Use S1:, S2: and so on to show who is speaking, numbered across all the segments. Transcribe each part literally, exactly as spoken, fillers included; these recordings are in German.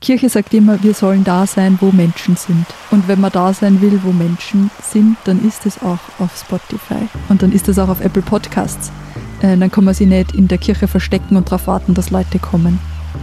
S1: Kirche sagt immer, wir sollen da sein, wo Menschen sind. Und wenn man da sein will, wo Menschen sind, dann ist es auch auf Spotify. Und dann ist es auch auf Apple Podcasts. Äh, dann kann man sich nicht in der Kirche verstecken und darauf warten, dass Leute kommen.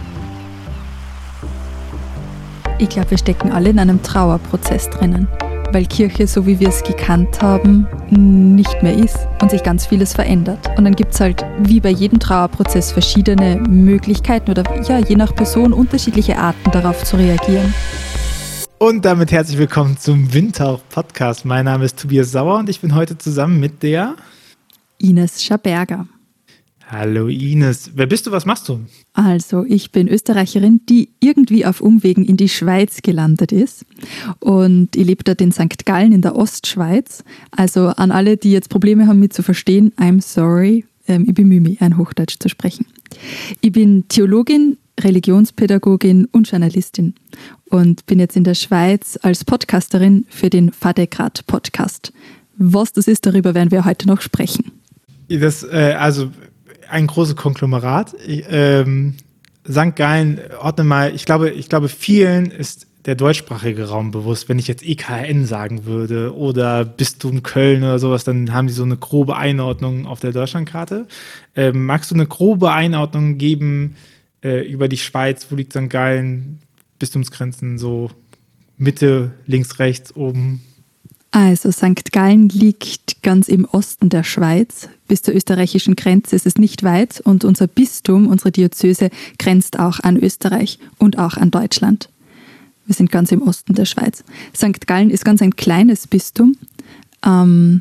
S1: Ich glaube, wir stecken alle in einem Trauerprozess drinnen, weil Kirche, so wie wir es gekannt haben, nicht mehr ist und sich ganz vieles verändert. Und dann gibt es halt, wie bei jedem Trauerprozess, verschiedene Möglichkeiten oder ja, je nach Person unterschiedliche Arten darauf zu reagieren.
S2: Und damit herzlich willkommen zum Windhauch-Podcast. Mein Name ist Tobias Sauer und ich bin heute zusammen mit der
S1: Ines Schaberger.
S2: Hallo Ines, wer bist du, was machst du?
S1: Also, ich bin Österreicherin, die irgendwie auf Umwegen in die Schweiz gelandet ist. Und ich lebe dort in Sankt Gallen in der Ostschweiz. Also an alle, die jetzt Probleme haben, mich zu verstehen, I'm sorry, ähm, ich bemühe mich, ein Hochdeutsch zu sprechen. Ich bin Theologin, Religionspädagogin und Journalistin und bin jetzt in der Schweiz als Podcasterin für den Vadegrad-Podcast. Was das ist, darüber werden wir heute noch sprechen.
S2: Das, äh, also... ein großes Konglomerat. Ähm, Sankt Gallen, ordne mal, ich glaube, ich glaube, vielen ist der deutschsprachige Raum bewusst. Wenn ich jetzt E K N sagen würde oder Bistum Köln oder sowas, dann haben die so eine grobe Einordnung auf der Deutschlandkarte. Ähm, magst du eine grobe Einordnung geben äh, über die Schweiz? Wo liegt Sankt Gallen? Bistumsgrenzen, so Mitte, links, rechts, oben?
S1: Also Sankt Gallen liegt ganz im Osten der Schweiz. Bis zur österreichischen Grenze ist es nicht weit und unser Bistum, unsere Diözese, grenzt auch an Österreich und auch an Deutschland. Wir sind ganz im Osten der Schweiz. Sankt Gallen ist ganz ein kleines Bistum, ähm,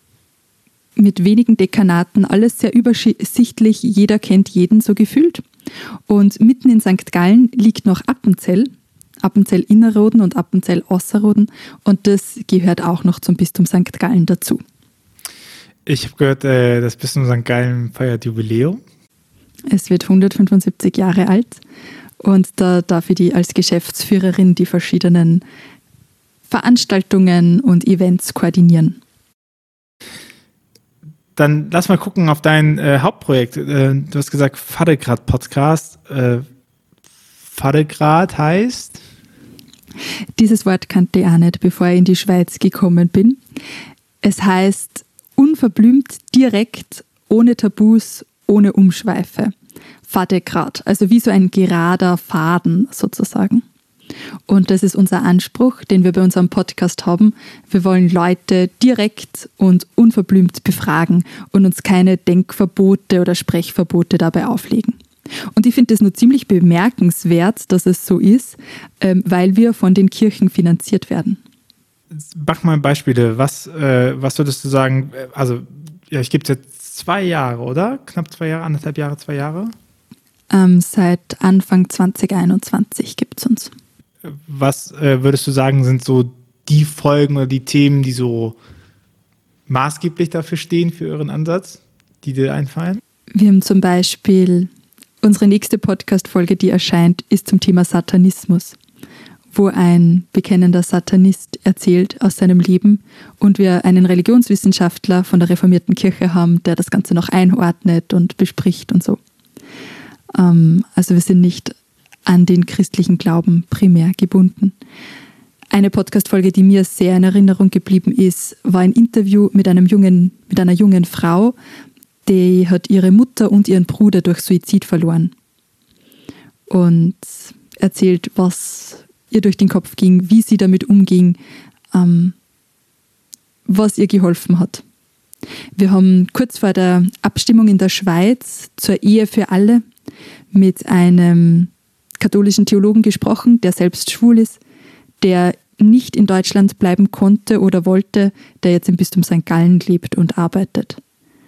S1: mit wenigen Dekanaten, alles sehr übersichtlich, jeder kennt jeden so gefühlt. Und mitten in Sankt Gallen liegt noch Appenzell, Appenzell-Innerrhoden und Appenzell-Ausserrhoden und das gehört auch noch zum Bistum Sankt Gallen dazu.
S2: Ich habe gehört, äh, das Bistum Sankt Gallen feiert Jubiläum.
S1: Es wird hundertfünfundsiebzig Jahre alt und da darf ich die als Geschäftsführerin die verschiedenen Veranstaltungen und Events koordinieren. Dann
S2: lass mal gucken auf dein äh, Hauptprojekt. Äh, du hast gesagt Vadegrad-Podcast. Äh, Vadegrad heißt?
S1: Dieses Wort kannte ich auch nicht, bevor ich in die Schweiz gekommen bin. Es heißt unverblümt, direkt, ohne Tabus, ohne Umschweife. Vadegrad, also wie so ein gerader Faden sozusagen. Und das ist unser Anspruch, den wir bei unserem Podcast haben. Wir wollen Leute direkt und unverblümt befragen und uns keine Denkverbote oder Sprechverbote dabei auflegen. Und ich finde es nur ziemlich bemerkenswert, dass es so ist, ähm, weil wir von den Kirchen finanziert werden.
S2: Mach mal Beispiele. Was, äh, was würdest du sagen? Also, ja, ich gebe es jetzt zwei Jahre, oder? Knapp zwei Jahre, anderthalb Jahre, zwei Jahre?
S1: Ähm, seit Anfang zwanzig einundzwanzig gibt es uns.
S2: Was äh, würdest du sagen, sind so die Folgen oder die Themen, die so maßgeblich dafür stehen, für euren Ansatz, die dir einfallen?
S1: Wir haben zum Beispiel unsere nächste Podcast-Folge, die erscheint, ist zum Thema Satanismus, wo ein bekennender Satanist erzählt aus seinem Leben und wir einen Religionswissenschaftler von der reformierten Kirche haben, der das Ganze noch einordnet und bespricht und so. Ähm, also wir sind nicht an den christlichen Glauben primär gebunden. Eine Podcast-Folge, die mir sehr in Erinnerung geblieben ist, war ein Interview mit einem jungen, mit einer jungen Frau, die hat ihre Mutter und ihren Bruder durch Suizid verloren und erzählt, was ihr durch den Kopf ging, wie sie damit umging, ähm, was ihr geholfen hat. Wir haben kurz vor der Abstimmung in der Schweiz zur Ehe für alle mit einem katholischen Theologen gesprochen, der selbst schwul ist, der nicht in Deutschland bleiben konnte oder wollte, der jetzt im Bistum Sankt Gallen lebt und arbeitet.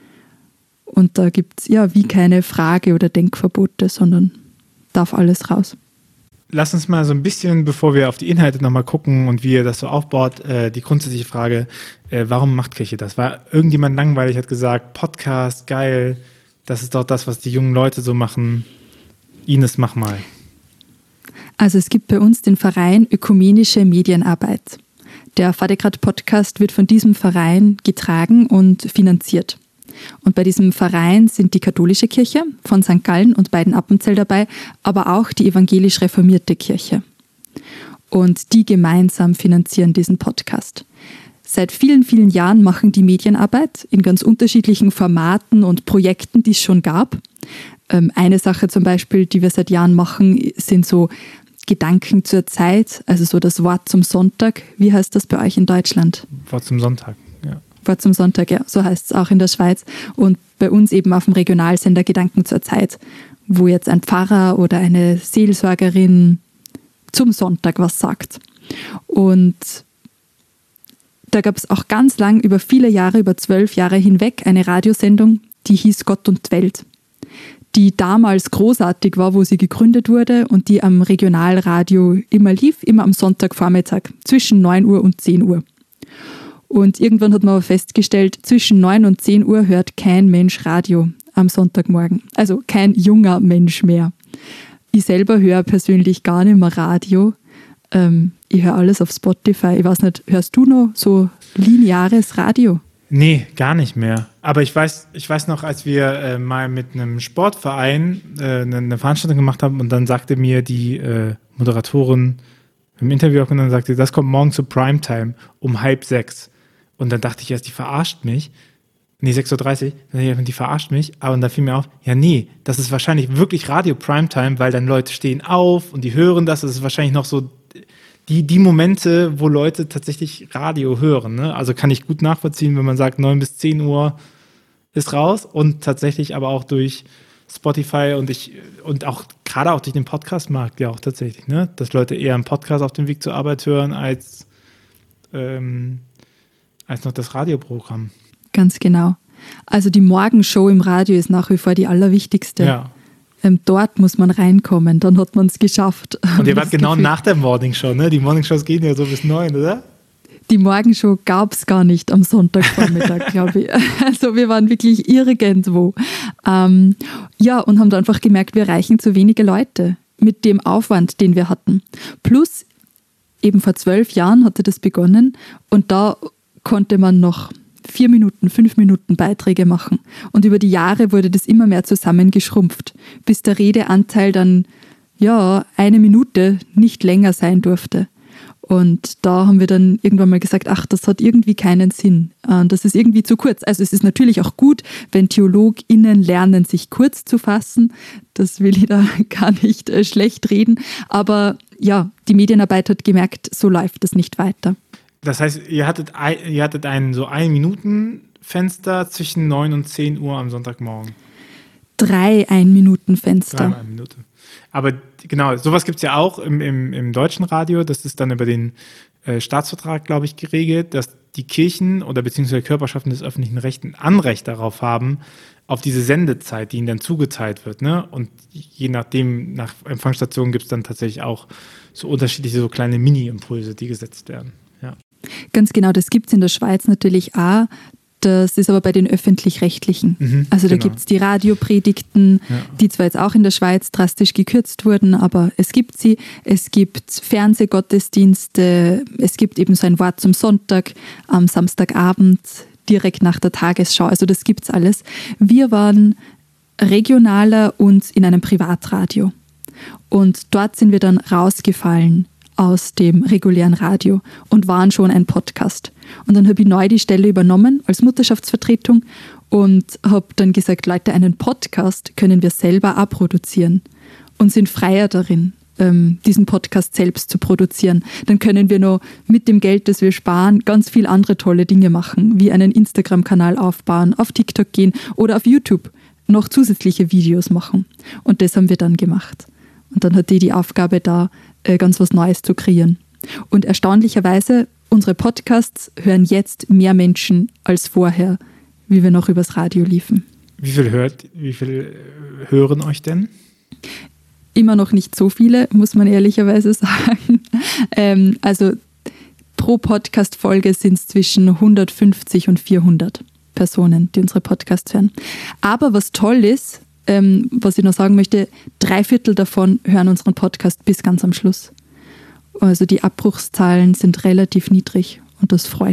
S1: Und da gibt es ja wie keine Frage oder Denkverbote, sondern darf alles raus.
S2: Lass uns mal so ein bisschen, bevor wir auf die Inhalte nochmal gucken und wie ihr das so aufbaut, äh, die grundsätzliche Frage, äh, warum macht Kirche das? War irgendjemand langweilig, hat gesagt, Podcast, geil, das ist doch das, was die jungen Leute so machen. Ines, mach mal.
S1: Also es gibt bei uns den Verein Ökumenische Medienarbeit. Der Vadegrad-Podcast wird von diesem Verein getragen und finanziert. Und bei diesem Verein sind die katholische Kirche von Sankt Gallen und beiden Appenzell dabei, aber auch die evangelisch-reformierte Kirche. Und die gemeinsam finanzieren diesen Podcast. Seit vielen, vielen Jahren machen die Medienarbeit in ganz unterschiedlichen Formaten und Projekten, die es schon gab. Ähm, eine Sache zum Beispiel, die wir seit Jahren machen, sind so Gedanken zur Zeit, also so das Wort zum Sonntag. Wie heißt das bei euch in Deutschland?
S2: Wort zum Sonntag, ja.
S1: Wort zum Sonntag, ja, so heißt es auch in der Schweiz. Und bei uns eben auf dem Regionalsender Gedanken zur Zeit, wo jetzt ein Pfarrer oder eine Seelsorgerin zum Sonntag was sagt. Und da gab es auch ganz lang, über viele Jahre, über zwölf Jahre hinweg, eine Radiosendung, die hieß Gott und Welt, die damals großartig war, wo sie gegründet wurde und die am Regionalradio immer lief, immer am Sonntagvormittag, zwischen neun Uhr und zehn Uhr. Und irgendwann hat man aber festgestellt, zwischen neun und zehn Uhr hört kein Mensch Radio am Sonntagmorgen. Also kein junger Mensch mehr. Ich selber höre persönlich gar nicht mehr Radio. Ähm, ich höre alles auf Spotify. Ich weiß nicht, hörst du noch so lineares Radio?
S2: Nee, gar nicht mehr. Aber ich weiß, ich weiß noch, als wir äh, mal mit einem Sportverein äh, eine, eine Veranstaltung gemacht haben und dann sagte mir die äh, Moderatorin im Interview auch und dann sagte, das kommt morgen zu Primetime um halb sechs. Und dann dachte ich erst, die verarscht mich. Nee, sechs Uhr dreißig. Dann dachte ich, die verarscht mich. Aber dann fiel mir auf, ja nee, das ist wahrscheinlich wirklich Radio Primetime, weil dann Leute stehen auf und die hören das. Das ist wahrscheinlich noch so die, die Momente, wo Leute tatsächlich Radio hören. Ne? Also kann ich gut nachvollziehen, wenn man sagt, neun bis zehn Uhr ist raus und tatsächlich aber auch durch Spotify und ich und auch gerade auch durch den Podcast-Markt ja auch tatsächlich, ne? Dass Leute eher einen Podcast auf dem Weg zur Arbeit hören als, ähm, als noch das Radioprogramm.
S1: Ganz genau. Also die Morgenshow im Radio ist nach wie vor die allerwichtigste.
S2: Ja.
S1: Ähm, dort muss man reinkommen, dann hat man es geschafft.
S2: Und ihr wart genau Gefühl. Nach der Morningshow, ne? Die Morningshows gehen ja so bis neun, oder?
S1: Die Morgenshow gab es gar nicht am Sonntagvormittag, glaube ich. Also wir waren wirklich irgendwo. Ähm, ja, und haben dann einfach gemerkt, wir erreichen zu wenige Leute mit dem Aufwand, den wir hatten. Plus, eben vor zwölf Jahren hatte das begonnen und da konnte man noch vier Minuten, fünf Minuten Beiträge machen. Und über die Jahre wurde das immer mehr zusammengeschrumpft, bis der Redeanteil dann, ja, eine Minute nicht länger sein durfte. Und da haben wir dann irgendwann mal gesagt, ach, das hat irgendwie keinen Sinn. Das ist irgendwie zu kurz. Also es ist natürlich auch gut, wenn TheologInnen lernen, sich kurz zu fassen. Das will ich da gar nicht äh, schlecht reden. Aber ja, die Medienarbeit hat gemerkt, so läuft das nicht weiter.
S2: Das heißt, ihr hattet ein, ihr hattet ein so ein Minuten Fenster zwischen neun und zehn Uhr am Sonntagmorgen.
S1: Drei Ein-Minuten-Fenster.
S2: Drei eine Minute. Aber genau, sowas gibt es ja auch im, im, im deutschen Radio. Das ist dann über den äh, Staatsvertrag, glaube ich, geregelt, dass die Kirchen oder beziehungsweise Körperschaften des öffentlichen Rechts ein Anrecht darauf haben, auf diese Sendezeit, die ihnen dann zugeteilt wird. Ne? Und je nachdem, nach Empfangsstationen gibt es dann tatsächlich auch so unterschiedliche, so kleine Mini-Impulse, die gesetzt werden. Ja.
S1: Ganz genau, das gibt es in der Schweiz natürlich auch. Das ist aber bei den Öffentlich-Rechtlichen. Mhm, also da genau. gibt es die Radiopredigten, ja. die zwar jetzt auch in der Schweiz drastisch gekürzt wurden, aber es gibt sie. Es gibt Fernsehgottesdienste, es gibt eben so ein Wort zum Sonntag, am Samstagabend, direkt nach der Tagesschau. Also das gibt's alles. Wir waren regionaler und in einem Privatradio. Und dort sind wir dann rausgefallen aus dem regulären Radio und waren schon ein Podcast. Und dann habe ich neu die Stelle übernommen als Mutterschaftsvertretung und habe dann gesagt, Leute, einen Podcast können wir selber auch produzieren und sind freier darin, ähm, diesen Podcast selbst zu produzieren. Dann können wir noch mit dem Geld, das wir sparen, ganz viel andere tolle Dinge machen, wie einen Instagram-Kanal aufbauen, auf TikTok gehen oder auf YouTube noch zusätzliche Videos machen. Und das haben wir dann gemacht. Und dann hat die die Aufgabe, da äh, ganz was Neues zu kreieren. Und erstaunlicherweise, unsere Podcasts hören jetzt mehr Menschen als vorher, wie wir noch übers Radio liefen.
S2: Wie viel hört, wie viel hören euch denn?
S1: Immer noch nicht so viele, muss man ehrlicherweise sagen. ähm, also pro Podcast-Folge sind es zwischen hundertfünfzig und vierhundert Personen, die unsere Podcasts hören. Aber was toll ist, Ähm, was ich noch sagen möchte, drei Viertel davon hören unseren Podcast bis ganz am Schluss. Also die Abbruchszahlen sind relativ niedrig und das freut mich.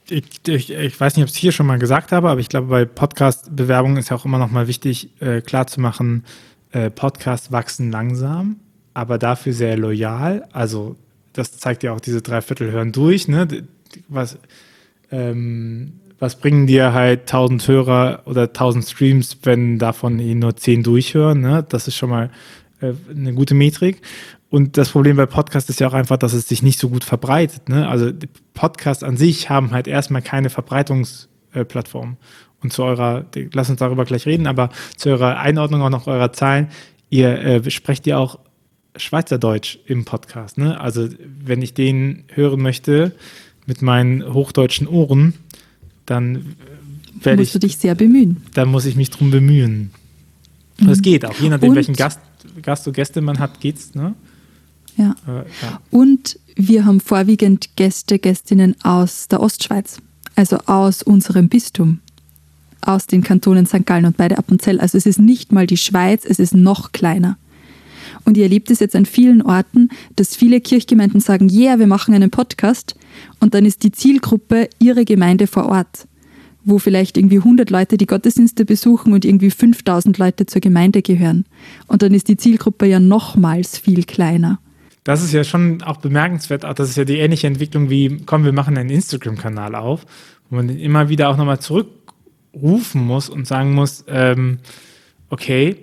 S2: ich, ich, ich weiß nicht, ob ich es hier schon mal gesagt habe, aber ich glaube, bei Podcast-Bewerbungen ist ja auch immer noch mal wichtig, äh, klarzumachen, äh, Podcasts wachsen langsam, aber dafür sehr loyal. Also das zeigt ja auch diese Dreiviertel hören durch. Ne? Was, ähm, was bringen dir halt tausend Hörer oder tausend Streams, wenn davon nur zehn durchhören? Ne? Das ist schon mal äh, eine gute Metrik. Und das Problem bei Podcasts ist ja auch einfach, dass es sich nicht so gut verbreitet. Ne? Also Podcasts an sich haben halt erstmal keine Verbreitungsplattform. Und zu eurer, lass uns darüber gleich reden, aber zu eurer Einordnung auch noch eurer Zahlen, ihr äh, sprecht ja auch Schweizerdeutsch im Podcast. Ne? Also wenn ich den hören möchte mit meinen hochdeutschen Ohren, dann werde ich...
S1: Musst du dich sehr bemühen.
S2: Dann muss ich mich drum bemühen. Mhm. Das geht auch, je nachdem, Und, welchen Gast, Gast oder Gäste man hat, geht's, ne?
S1: Ja. Äh, ja. Und wir haben vorwiegend Gäste, Gästinnen aus der Ostschweiz, also aus unserem Bistum, aus den Kantonen Sankt Gallen und beide Appenzell. Also es ist nicht mal die Schweiz, es ist noch kleiner. Und ihr erlebt es jetzt an vielen Orten, dass viele Kirchgemeinden sagen, ja, yeah, wir machen einen Podcast, und dann ist die Zielgruppe ihre Gemeinde vor Ort, wo vielleicht irgendwie hundert Leute die Gottesdienste besuchen und irgendwie fünftausend Leute zur Gemeinde gehören. Und dann ist die Zielgruppe ja nochmals viel kleiner.
S2: Das ist ja schon auch bemerkenswert, auch das ist ja die ähnliche Entwicklung wie, komm, wir machen einen Instagram-Kanal auf, wo man immer wieder auch nochmal zurückrufen muss und sagen muss, ähm, okay,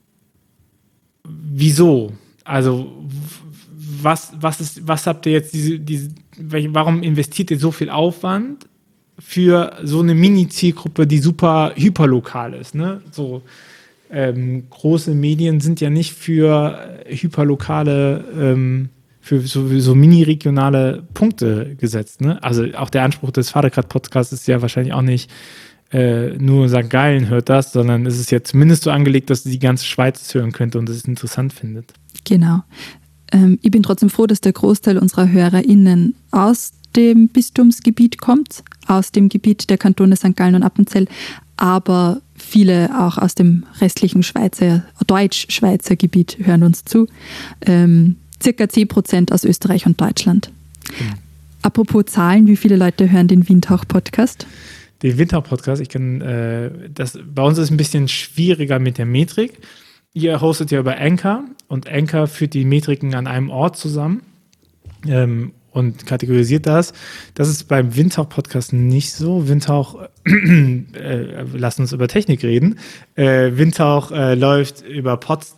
S2: wieso? Also was, was, ist, was habt ihr jetzt, diese, diese, warum investiert ihr so viel Aufwand für so eine Mini-Zielgruppe, die super hyperlokal ist, ne? So ähm, große Medien sind ja nicht für hyperlokale, ähm, für so, so mini-regionale Punkte gesetzt, ne? Also auch der Anspruch des Vatergrad-Podcasts ist ja wahrscheinlich auch nicht äh, nur Sankt Gallen hört das, sondern es ist ja zumindest so angelegt, dass die ganze Schweiz es hören könnte und es interessant findet.
S1: Genau. Ähm, ich bin trotzdem froh, dass der Großteil unserer HörerInnen aus dem Bistumsgebiet kommt, aus dem Gebiet der Kantone Sankt Gallen und Appenzell, aber viele auch aus dem restlichen Schweizer, Deutsch-Schweizer Gebiet hören uns zu. Ähm, circa zehn Prozent aus Österreich und Deutschland. Mhm. Apropos Zahlen, wie viele Leute hören den Windhauch-Podcast?
S2: Den Windhauch-Podcast, ich kann, äh, das, bei uns ist es ein bisschen schwieriger mit der Metrik. Ihr hostet ja über Anchor und Anchor führt die Metriken an einem Ort zusammen ähm, und kategorisiert das. Das ist beim Windhauch-Podcast nicht so. Windhauch, äh, lasst uns über Technik reden. Äh, Windhauch äh, läuft über Podlove,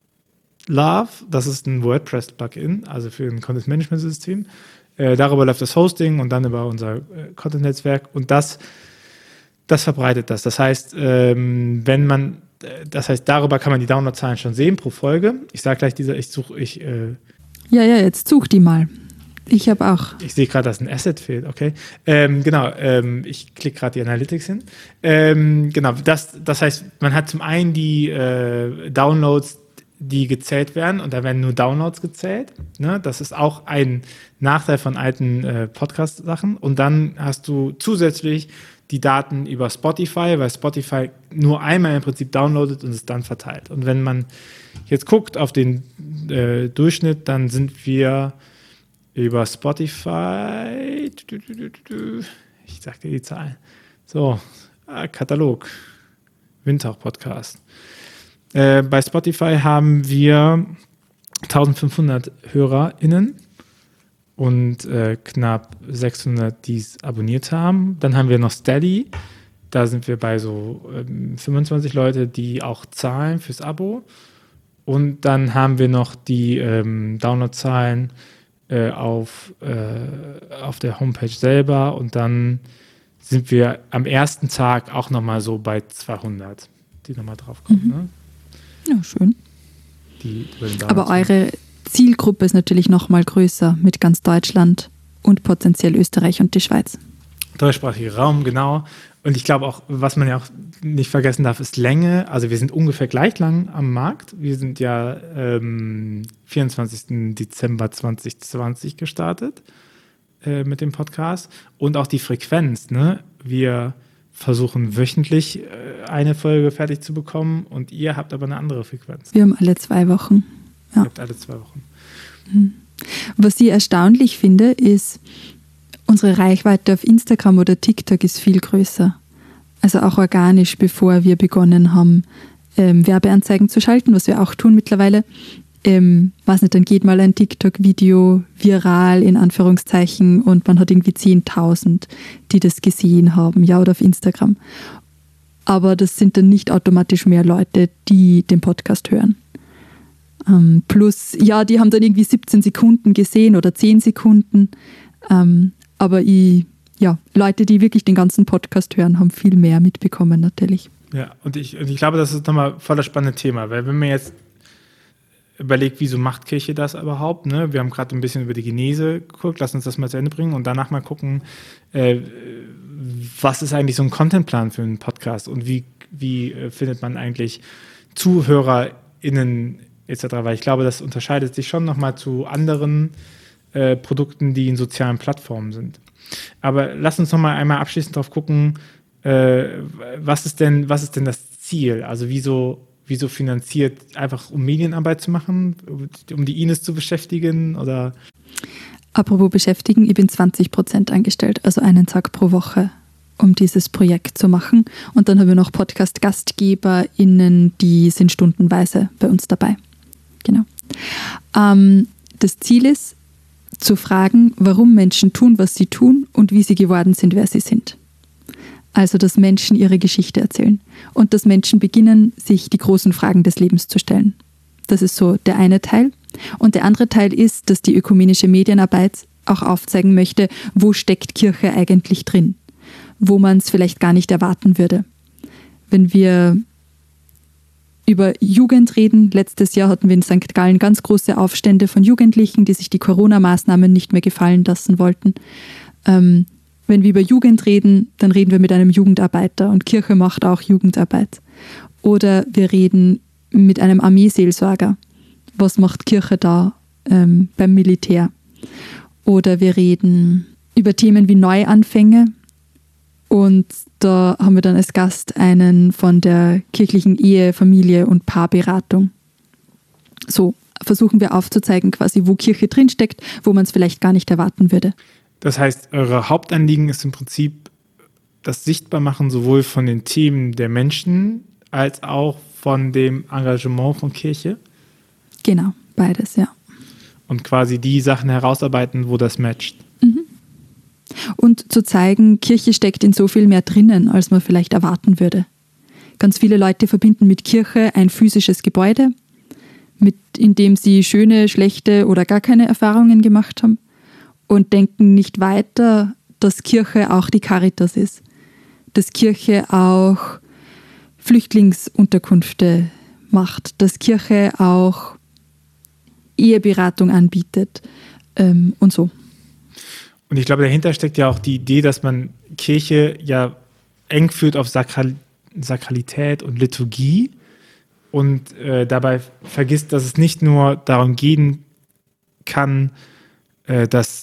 S2: das ist ein WordPress-Plugin, also für ein Content-Management-System. Äh, darüber läuft das Hosting und dann über unser äh, Content-Netzwerk und das, das verbreitet das. Das heißt, ähm, wenn man Das heißt, darüber kann man die Downloadzahlen schon sehen pro Folge. Ich sage gleich diese, ich suche, ich. Äh,
S1: ja, ja, jetzt such die mal. Ich habe auch.
S2: Ich sehe gerade, dass ein Asset fehlt, okay. Ähm, genau, ähm, ich klicke gerade die Analytics hin. Ähm, genau, das, das heißt, man hat zum einen die äh, Downloads, die gezählt werden, und da werden nur Downloads gezählt. Ne? Das ist auch ein Nachteil von alten äh, Podcast-Sachen. Und dann hast du zusätzlich die Daten über Spotify, weil Spotify nur einmal im Prinzip downloadet und es dann verteilt. Und wenn man jetzt guckt auf den äh, Durchschnitt, dann sind wir über Spotify, ich sag dir die Zahlen, so, äh, Katalog, Windhauch-Podcast. Äh, bei Spotify haben wir eintausendfünfhundert HörerInnen und äh, knapp sechshundert, die es abonniert haben. Dann haben wir noch Steady. Da sind wir bei so ähm, fünfundzwanzig Leute, die auch zahlen fürs Abo. Und dann haben wir noch die ähm, Downloadzahlen äh, auf, äh, auf der Homepage selber. Und dann sind wir am ersten Tag auch nochmal so bei zweihundert, die nochmal drauf kommen.
S1: Mhm.
S2: Ne?
S1: Ja, schön.
S2: Die, die
S1: Aber eure Zielgruppe ist natürlich noch mal größer mit ganz Deutschland und potenziell Österreich und die Schweiz.
S2: Deutschsprachiger Raum, genau. Und ich glaube auch, was man ja auch nicht vergessen darf, ist Länge. Also wir sind ungefähr gleich lang am Markt. Wir sind ja ähm, vierundzwanzigsten Dezember zweitausendzwanzig gestartet äh, mit dem Podcast. Und auch die Frequenz, ne? Wir versuchen wöchentlich äh, eine Folge fertig zu bekommen und ihr habt aber eine andere Frequenz.
S1: Wir haben alle zwei Wochen. Ja.
S2: Ihr habt alle zwei Wochen.
S1: Was ich erstaunlich finde, ist, Unsere Reichweite auf Instagram oder TikTok ist viel größer. Also auch organisch, bevor wir begonnen haben, ähm, Werbeanzeigen zu schalten, was wir auch tun mittlerweile. Ähm, weiß nicht, dann geht mal ein TikTok-Video viral in Anführungszeichen und man hat irgendwie zehntausend, die das gesehen haben, ja, oder auf Instagram. Aber das sind dann nicht automatisch mehr Leute, die den Podcast hören. Ähm, plus, ja, die haben dann irgendwie siebzehn Sekunden gesehen oder zehn Sekunden. Ähm, aber ich, ja, Leute, die wirklich den ganzen Podcast hören, haben viel mehr mitbekommen natürlich.
S2: Ja, und ich, und ich glaube, das ist nochmal voll das spannende Thema, weil wenn man jetzt überlegt, wieso macht Kirche das überhaupt? Ne? Wir haben gerade ein bisschen über die Genese geguckt, lass uns das mal zu Ende bringen und danach mal gucken, äh, was ist eigentlich so ein Contentplan für einen Podcast und wie, wie äh, findet man eigentlich ZuhörerInnen et cetera. Weil ich glaube, das unterscheidet sich schon nochmal zu anderen äh, Produkten, die in sozialen Plattformen sind. Aber lass uns nochmal einmal abschließend drauf gucken, äh, was ist denn, was ist denn das Ziel? Also wieso Wieso finanziert, einfach um Medienarbeit zu machen, um die Ines zu beschäftigen? Oder?
S1: Apropos beschäftigen, ich bin zwanzig Prozent angestellt, also einen Tag pro Woche, um dieses Projekt zu machen. Und dann haben wir noch Podcast-GastgeberInnen, die sind stundenweise bei uns dabei. Genau. Ähm, das Ziel ist, zu fragen, warum Menschen tun, was sie tun und wie sie geworden sind, wer sie sind. Also, dass Menschen ihre Geschichte erzählen und dass Menschen beginnen, sich die großen Fragen des Lebens zu stellen. Das ist so der eine Teil. Und der andere Teil ist, dass die ökumenische Medienarbeit auch aufzeigen möchte, wo steckt Kirche eigentlich drin, wo man es vielleicht gar nicht erwarten würde. Wenn wir über Jugend reden, letztes Jahr hatten wir in Sankt Gallen ganz große Aufstände von Jugendlichen, die sich die Corona-Maßnahmen nicht mehr gefallen lassen wollten. Ähm, Wenn wir über Jugend reden, dann reden wir mit einem Jugendarbeiter und Kirche macht auch Jugendarbeit. Oder wir reden mit einem Armeeseelsorger. Was macht Kirche da ähm, beim Militär? Oder wir reden über Themen wie Neuanfänge und da haben wir dann als Gast einen von der kirchlichen Ehe-, Familie- und Paarberatung. So versuchen wir aufzuzeigen, quasi, wo Kirche drinsteckt, wo man es vielleicht gar nicht erwarten würde.
S2: Das heißt, eure Hauptanliegen ist im Prinzip das Sichtbarmachen sowohl von den Themen der Menschen als auch von dem Engagement von Kirche?
S1: Genau, beides, ja.
S2: Und quasi die Sachen herausarbeiten, wo das matcht.
S1: Mhm. Und zu zeigen, Kirche steckt in so viel mehr drinnen, als man vielleicht erwarten würde. Ganz viele Leute verbinden mit Kirche ein physisches Gebäude, mit, in dem sie schöne, schlechte oder gar keine Erfahrungen gemacht haben. Und denken nicht weiter, dass Kirche auch die Caritas ist. Dass Kirche auch Flüchtlingsunterkünfte macht. Dass Kirche auch Eheberatung anbietet ähm, und so.
S2: Und ich glaube, dahinter steckt ja auch die Idee, dass man Kirche ja eng führt auf Sakral- Sakralität und Liturgie und äh, dabei vergisst, dass es nicht nur darum gehen kann, äh, dass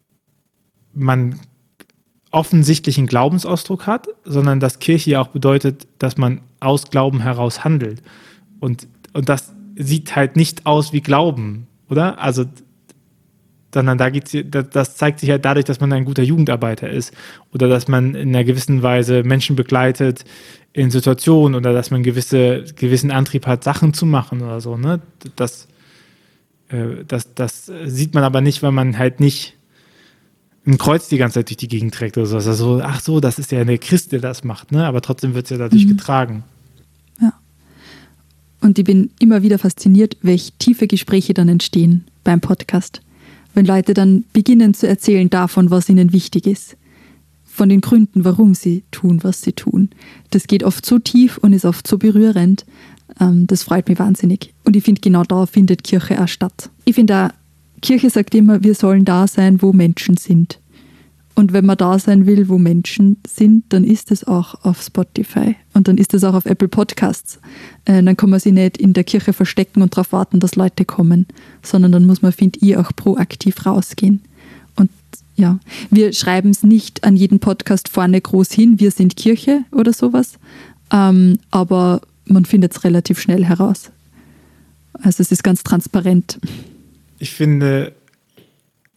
S2: man offensichtlich einen Glaubensausdruck hat, sondern dass Kirche ja auch bedeutet, dass man aus Glauben heraus handelt. Und, und das sieht halt nicht aus wie Glauben, oder? Also, sondern da geht's, das zeigt sich halt dadurch, dass man ein guter Jugendarbeiter ist oder dass man in einer gewissen Weise Menschen begleitet in Situationen oder dass man gewisse, gewissen Antrieb hat, Sachen zu machen oder so. Ne? Das, äh, das, das sieht man aber nicht, weil man halt nicht ein Kreuz die ganze Zeit durch die Gegend trägt oder so. Also, ach so, das ist ja eine Christ, der das macht, ne? Aber trotzdem wird es ja dadurch mhm. getragen.
S1: Ja. Und ich bin immer wieder fasziniert, welche tiefe Gespräche dann entstehen beim Podcast. Wenn Leute dann beginnen zu erzählen davon, was ihnen wichtig ist. Von den Gründen, warum sie tun, was sie tun. Das geht oft so tief und ist oft so berührend. Ähm, das freut mich wahnsinnig. Und ich finde, genau da findet Kirche auch statt. Ich finde auch, Kirche sagt immer, wir sollen da sein, wo Menschen sind. Und wenn man da sein will, wo Menschen sind, dann ist es auch auf Spotify und dann ist es auch auf Apple Podcasts. Äh, dann kann man sich nicht in der Kirche verstecken und darauf warten, dass Leute kommen, sondern dann muss man, finde ich, auch proaktiv rausgehen. Und ja, wir schreiben es nicht an jeden Podcast vorne groß hin, wir sind Kirche oder sowas, ähm, aber man findet es relativ schnell heraus. Also es ist ganz transparent.
S2: Ich finde,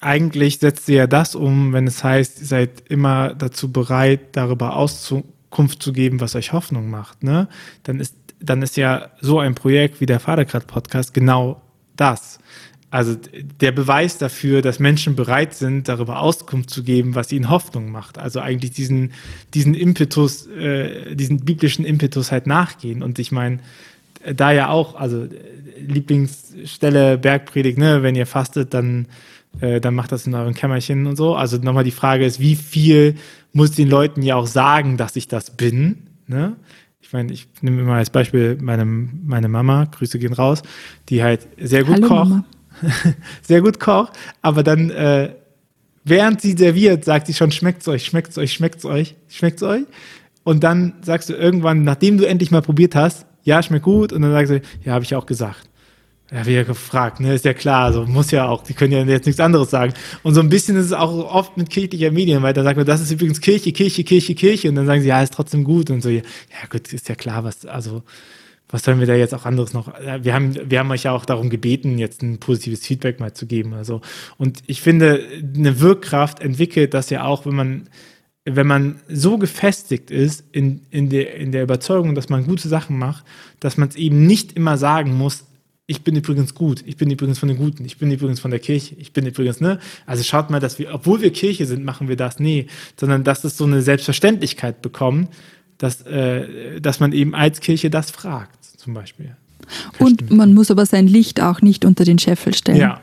S2: eigentlich setzt ihr ja das um, wenn es heißt, ihr seid immer dazu bereit, darüber Auskunft zu geben, was euch Hoffnung macht, ne? Dann ist, dann ist ja so ein Projekt wie der Vatergrad-Podcast genau das. Also der Beweis dafür, dass Menschen bereit sind, darüber Auskunft zu geben, was ihnen Hoffnung macht. Also eigentlich diesen, diesen Impetus, äh, diesen biblischen Impetus halt nachgehen. Und ich meine, da ja auch, also Lieblingsstelle Bergpredigt, ne, wenn ihr fastet, dann, äh, dann macht das in euren Kämmerchen und so. Also nochmal die Frage ist, wie viel muss den Leuten ja auch sagen, dass ich das bin, ne? Ich meine, ich nehme immer als Beispiel meine, meine Mama, Grüße gehen raus, die halt sehr gut
S1: Hallo,
S2: kocht.
S1: Mama.
S2: sehr gut kocht, aber dann, äh, während sie serviert, sagt sie schon, schmeckt's euch, schmeckt's euch, schmeckt's euch, schmeckt's euch. Und dann sagst du irgendwann, nachdem du endlich mal probiert hast, ja, schmeckt gut, und dann sagst du, ja, habe ich auch gesagt. Ja, habe ich ja gefragt, ne, ist ja klar, also muss ja auch, die können ja jetzt nichts anderes sagen. Und so ein bisschen ist es auch oft mit kirchlicher Medien, weil da sagt man, das ist übrigens Kirche, Kirche, Kirche, Kirche, und dann sagen sie, ja, ist trotzdem gut, und so, ja, gut, ist ja klar, was, also, was sollen wir da jetzt auch anderes noch? Wir haben, wir haben euch ja auch darum gebeten, jetzt ein positives Feedback mal zu geben oder so. Und ich finde, eine Wirkkraft entwickelt das ja auch, wenn man, wenn man so gefestigt ist in, in, der, in der Überzeugung, dass man gute Sachen macht, dass man es eben nicht immer sagen muss, ich bin übrigens gut, ich bin übrigens von den Guten, ich bin übrigens von der Kirche, ich bin übrigens, ne? Also schaut mal, dass wir, obwohl wir Kirche sind, machen wir das, nee, sondern dass es so eine Selbstverständlichkeit bekommt, dass, äh, dass man eben als Kirche das fragt. Zum Beispiel.
S1: Und man muss aber sein Licht auch nicht unter den Scheffel stellen.
S2: Ja.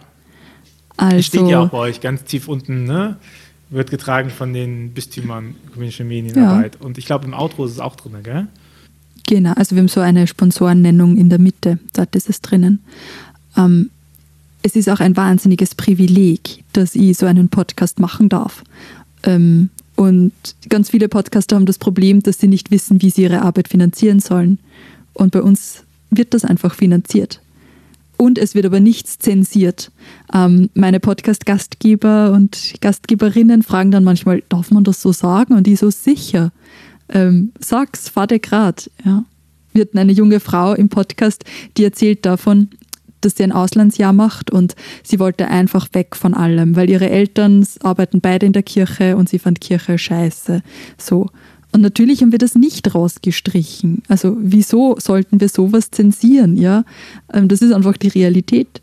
S1: Also,
S2: steht ja auch bei euch ganz tief unten, ne? Wird getragen von den Bistümern ökumenische Medienarbeit. Ja. Und ich glaube, im Outro ist es auch drin, gell?
S1: Genau, also wir haben so eine Sponsorennennung in der Mitte, dort ist es drinnen. Ähm, es ist auch ein wahnsinniges Privileg, dass ich so einen Podcast machen darf. Ähm, und ganz viele Podcaster haben das Problem, dass sie nicht wissen, wie sie ihre Arbeit finanzieren sollen. Und bei uns wird das einfach finanziert. Und es wird aber nichts zensiert. Ähm, meine Podcast-Gastgeber und Gastgeberinnen fragen dann manchmal, darf man das so sagen? Und ich so, sicher. Ähm, sag's, Vater grad. Ja. Wir hatten eine junge Frau im Podcast, die erzählt davon, dass sie ein Auslandsjahr macht und sie wollte einfach weg von allem, weil ihre Eltern arbeiten beide in der Kirche und sie fand Kirche scheiße. So. Und natürlich haben wir das nicht rausgestrichen. Also wieso sollten wir sowas zensieren? Ja? Das ist einfach die Realität.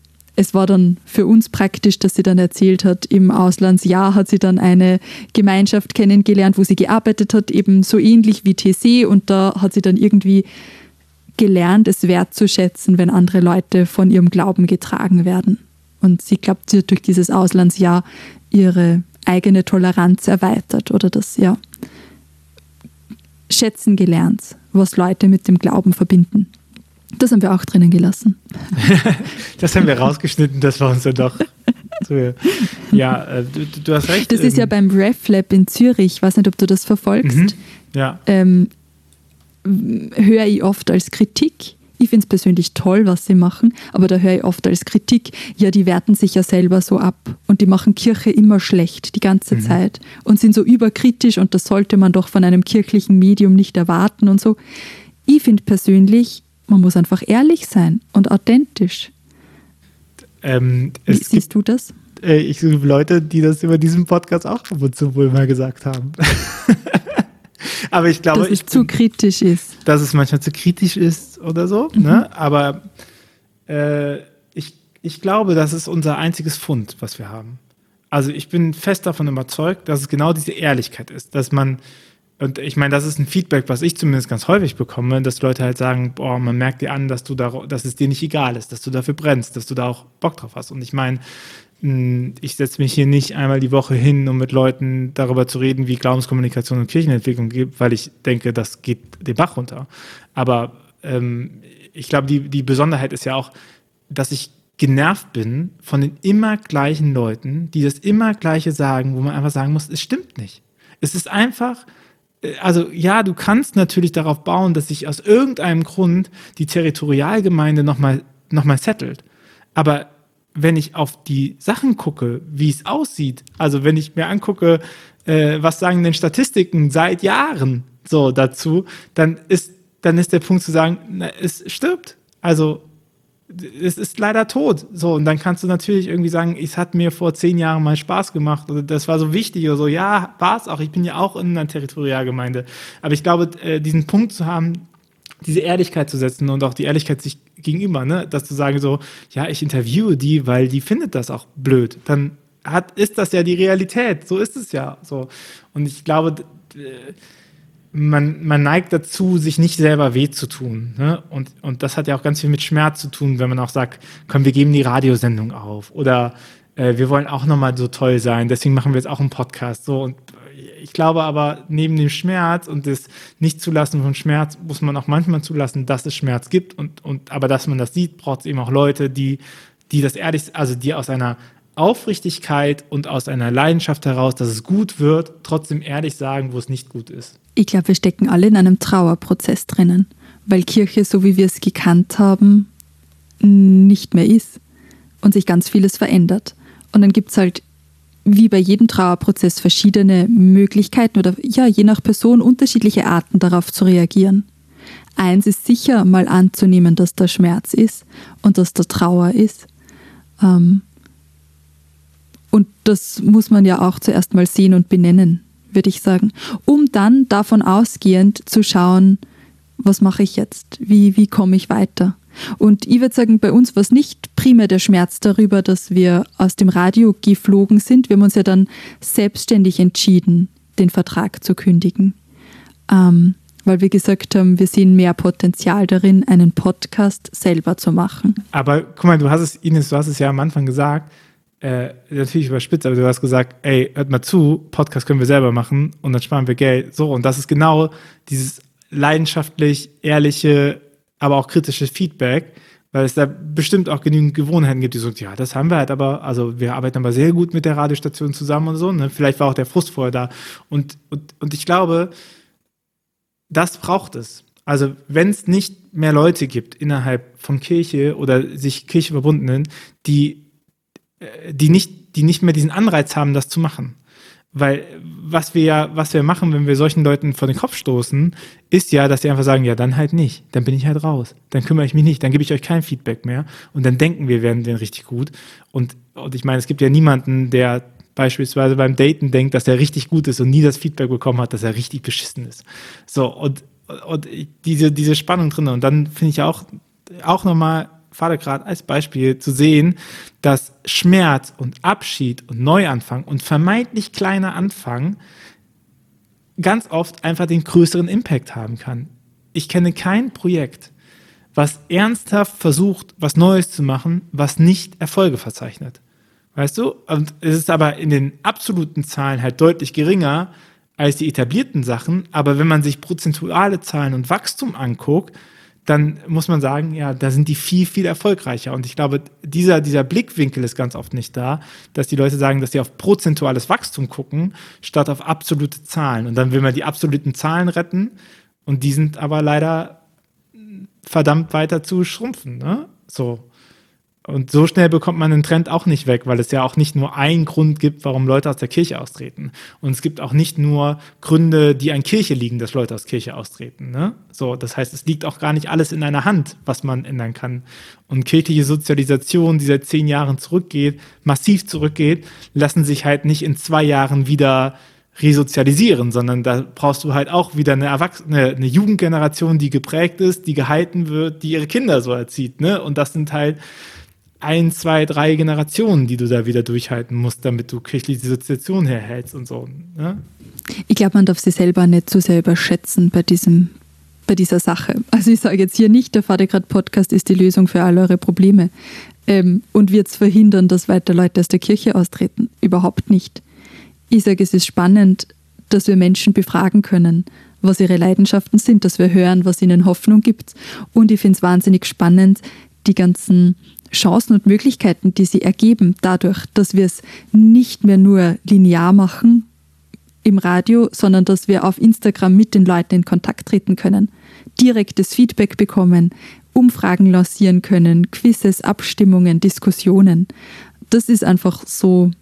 S1: Es war dann für uns praktisch, dass sie dann erzählt hat, im Auslandsjahr hat sie dann eine Gemeinschaft kennengelernt, wo sie gearbeitet hat, eben so ähnlich wie T C, und da hat sie dann irgendwie gelernt, es wertzuschätzen, wenn andere Leute von ihrem Glauben getragen werden. Und sie glaubt, sie hat durch dieses Auslandsjahr ihre eigene Toleranz erweitert oder das, ja, schätzen gelernt, was Leute mit dem Glauben verbinden. Das haben wir auch drinnen gelassen.
S2: Das haben wir rausgeschnitten, das war uns ja doch. So, ja, äh, du, du hast recht.
S1: Das ähm, ist ja beim RefLab in Zürich, ich weiß nicht, ob du das verfolgst,
S2: mhm, ja.
S1: ähm, höre ich oft als Kritik. Ich finde es persönlich toll, was sie machen, aber da höre ich oft als Kritik, ja, die werten sich ja selber so ab und die machen Kirche immer schlecht, die ganze mhm. Zeit, und sind so überkritisch, und das sollte man doch von einem kirchlichen Medium nicht erwarten und so. Ich finde persönlich, man muss einfach ehrlich sein und authentisch.
S2: Ähm,
S1: Wie siehst du das?
S2: Äh, ich suche Leute, die das über diesen Podcast auch ab und zu wohl mal gesagt haben. Aber ich glaube,
S1: dass es
S2: ich
S1: zu kritisch ist.
S2: Dass es manchmal zu kritisch ist oder so. Mhm. Ne? Aber äh, ich, ich glaube, das ist unser einziges Fund, was wir haben. Also ich bin fest davon überzeugt, dass es genau diese Ehrlichkeit ist, dass man, und ich meine, das ist ein Feedback, was ich zumindest ganz häufig bekomme, dass Leute halt sagen, boah, man merkt dir an, dass du da, dass es dir nicht egal ist, dass du dafür brennst, dass du da auch Bock drauf hast. Und ich meine, ich setze mich hier nicht einmal die Woche hin, um mit Leuten darüber zu reden, wie Glaubenskommunikation und Kirchenentwicklung geht, weil ich denke, das geht den Bach runter. Aber ähm, ich glaube, die, die Besonderheit ist ja auch, dass ich genervt bin von den immer gleichen Leuten, die das immer Gleiche sagen, wo man einfach sagen muss, es stimmt nicht. Es ist einfach, also ja, du kannst natürlich darauf bauen, dass sich aus irgendeinem Grund die Territorialgemeinde nochmal noch mal settelt. Aber wenn ich auf die Sachen gucke, wie es aussieht, also wenn ich mir angucke, äh, was sagen denn Statistiken seit Jahren so dazu, dann ist, dann ist der Punkt zu sagen, na, es stirbt. Also es ist leider tot. So, und dann kannst du natürlich irgendwie sagen, es hat mir vor zehn Jahren mal Spaß gemacht oder das war so wichtig oder so. Ja, war es auch. Ich bin ja auch in einer Territorialgemeinde. Aber ich glaube, diesen Punkt zu haben, diese Ehrlichkeit zu setzen und auch die Ehrlichkeit sich gegenüber, ne, dass zu sagen so, ja, ich interviewe die, weil die findet das auch blöd. Dann hat, ist das ja die Realität. So ist es ja. So. Und ich glaube, Man, man neigt dazu, sich nicht selber weh zu tun. Ne? Und, und das hat ja auch ganz viel mit Schmerz zu tun, wenn man auch sagt, komm, wir geben die Radiosendung auf. Oder äh, wir wollen auch nochmal so toll sein, deswegen machen wir jetzt auch einen Podcast. So. Und ich glaube aber, neben dem Schmerz und das Nicht-Zulassen von Schmerz muss man auch manchmal zulassen, dass es Schmerz gibt. Und, und, aber dass man das sieht, braucht es eben auch Leute, die, die das ehrlich, also die aus einer Aufrichtigkeit und aus einer Leidenschaft heraus, dass es gut wird, trotzdem ehrlich sagen, wo es nicht gut ist.
S1: Ich glaube, wir stecken alle in einem Trauerprozess drinnen, weil Kirche, so wie wir es gekannt haben, nicht mehr ist und sich ganz vieles verändert. Und dann gibt es halt, wie bei jedem Trauerprozess, verschiedene Möglichkeiten oder ja, je nach Person unterschiedliche Arten darauf zu reagieren. Eins ist sicher, mal anzunehmen, dass da Schmerz ist und dass da Trauer ist. Ähm, Und das muss man ja auch zuerst mal sehen und benennen, würde ich sagen, um dann davon ausgehend zu schauen, was mache ich jetzt, wie, wie komme ich weiter. Und ich würde sagen, bei uns war es nicht primär der Schmerz darüber, dass wir aus dem Radio geflogen sind. Wir haben uns ja dann selbstständig entschieden, den Vertrag zu kündigen, ähm, weil wir gesagt haben, wir sehen mehr Potenzial darin, einen Podcast selber zu machen.
S2: Aber guck mal, du hast es, Ines, du hast es ja am Anfang gesagt, Äh, natürlich überspitzt, aber du hast gesagt, ey, hört mal zu, Podcast können wir selber machen und dann sparen wir Geld. So, und das ist genau dieses leidenschaftlich, ehrliche, aber auch kritische Feedback, weil es da bestimmt auch genügend Gewohnheiten gibt, die sagen, ja, das haben wir halt aber, also wir arbeiten aber sehr gut mit der Radiostation zusammen und so, ne? Vielleicht war auch der Frust vorher da. Und, und, und ich glaube, das braucht es. Also wenn es nicht mehr Leute gibt innerhalb von Kirche oder sich Kirche verbundenen, die die nicht, die nicht mehr diesen Anreiz haben, das zu machen. Weil was wir ja, was wir machen, wenn wir solchen Leuten vor den Kopf stoßen, ist ja, dass die einfach sagen, ja, dann halt nicht. Dann bin ich halt raus. Dann kümmere ich mich nicht. Dann gebe ich euch kein Feedback mehr. Und dann denken wir, werden den richtig gut. Und, und ich meine, es gibt ja niemanden, der beispielsweise beim Daten denkt, dass er richtig gut ist und nie das Feedback bekommen hat, dass er richtig beschissen ist. So, und, und diese, diese Spannung drin. Und dann finde ich auch, auch nochmal, Vatergrad als Beispiel zu sehen, dass Schmerz und Abschied und Neuanfang und vermeintlich kleiner Anfang ganz oft einfach den größeren Impact haben kann. Ich kenne kein Projekt, was ernsthaft versucht, was Neues zu machen, was nicht Erfolge verzeichnet. Weißt du? Und es ist aber in den absoluten Zahlen halt deutlich geringer als die etablierten Sachen, aber wenn man sich prozentuale Zahlen und Wachstum anguckt, dann muss man sagen, ja, da sind die viel, viel erfolgreicher. Und ich glaube, dieser, dieser Blickwinkel ist ganz oft nicht da, dass die Leute sagen, dass sie auf prozentuales Wachstum gucken, statt auf absolute Zahlen. Und dann will man die absoluten Zahlen retten und die sind aber leider verdammt weiter zu schrumpfen. Ne? So. Und so schnell bekommt man den Trend auch nicht weg, weil es ja auch nicht nur einen Grund gibt, warum Leute aus der Kirche austreten. Und es gibt auch nicht nur Gründe, die an Kirche liegen, dass Leute aus Kirche austreten. Ne? So, das heißt, es liegt auch gar nicht alles in einer Hand, was man ändern kann. Und kirchliche Sozialisation, die seit zehn Jahren zurückgeht, massiv zurückgeht, lassen sich halt nicht in zwei Jahren wieder resozialisieren, sondern da brauchst du halt auch wieder eine Erwachsene, eine Jugendgeneration, die geprägt ist, die gehalten wird, die ihre Kinder so erzieht. Ne? Und das sind halt ein, zwei, drei Generationen, die du da wieder durchhalten musst, damit du kirchliche Sozialisation herhältst und so. Ne?
S1: Ich glaube, man darf sich selber nicht zu sehr überschätzen bei diesem, bei dieser Sache. Also ich sage jetzt hier nicht, der Vatergrad-Podcast ist die Lösung für all eure Probleme ähm, und wird es verhindern, dass weiter Leute aus der Kirche austreten. Überhaupt nicht. Ich sage, es ist spannend, dass wir Menschen befragen können, was ihre Leidenschaften sind, dass wir hören, was ihnen Hoffnung gibt. Und ich finde es wahnsinnig spannend, die ganzen Chancen und Möglichkeiten, die sie ergeben, dadurch, dass wir es nicht mehr nur linear machen im Radio, sondern dass wir auf Instagram mit den Leuten in Kontakt treten können, direktes Feedback bekommen, Umfragen lancieren können, Quizzes, Abstimmungen, Diskussionen. Das ist einfach so,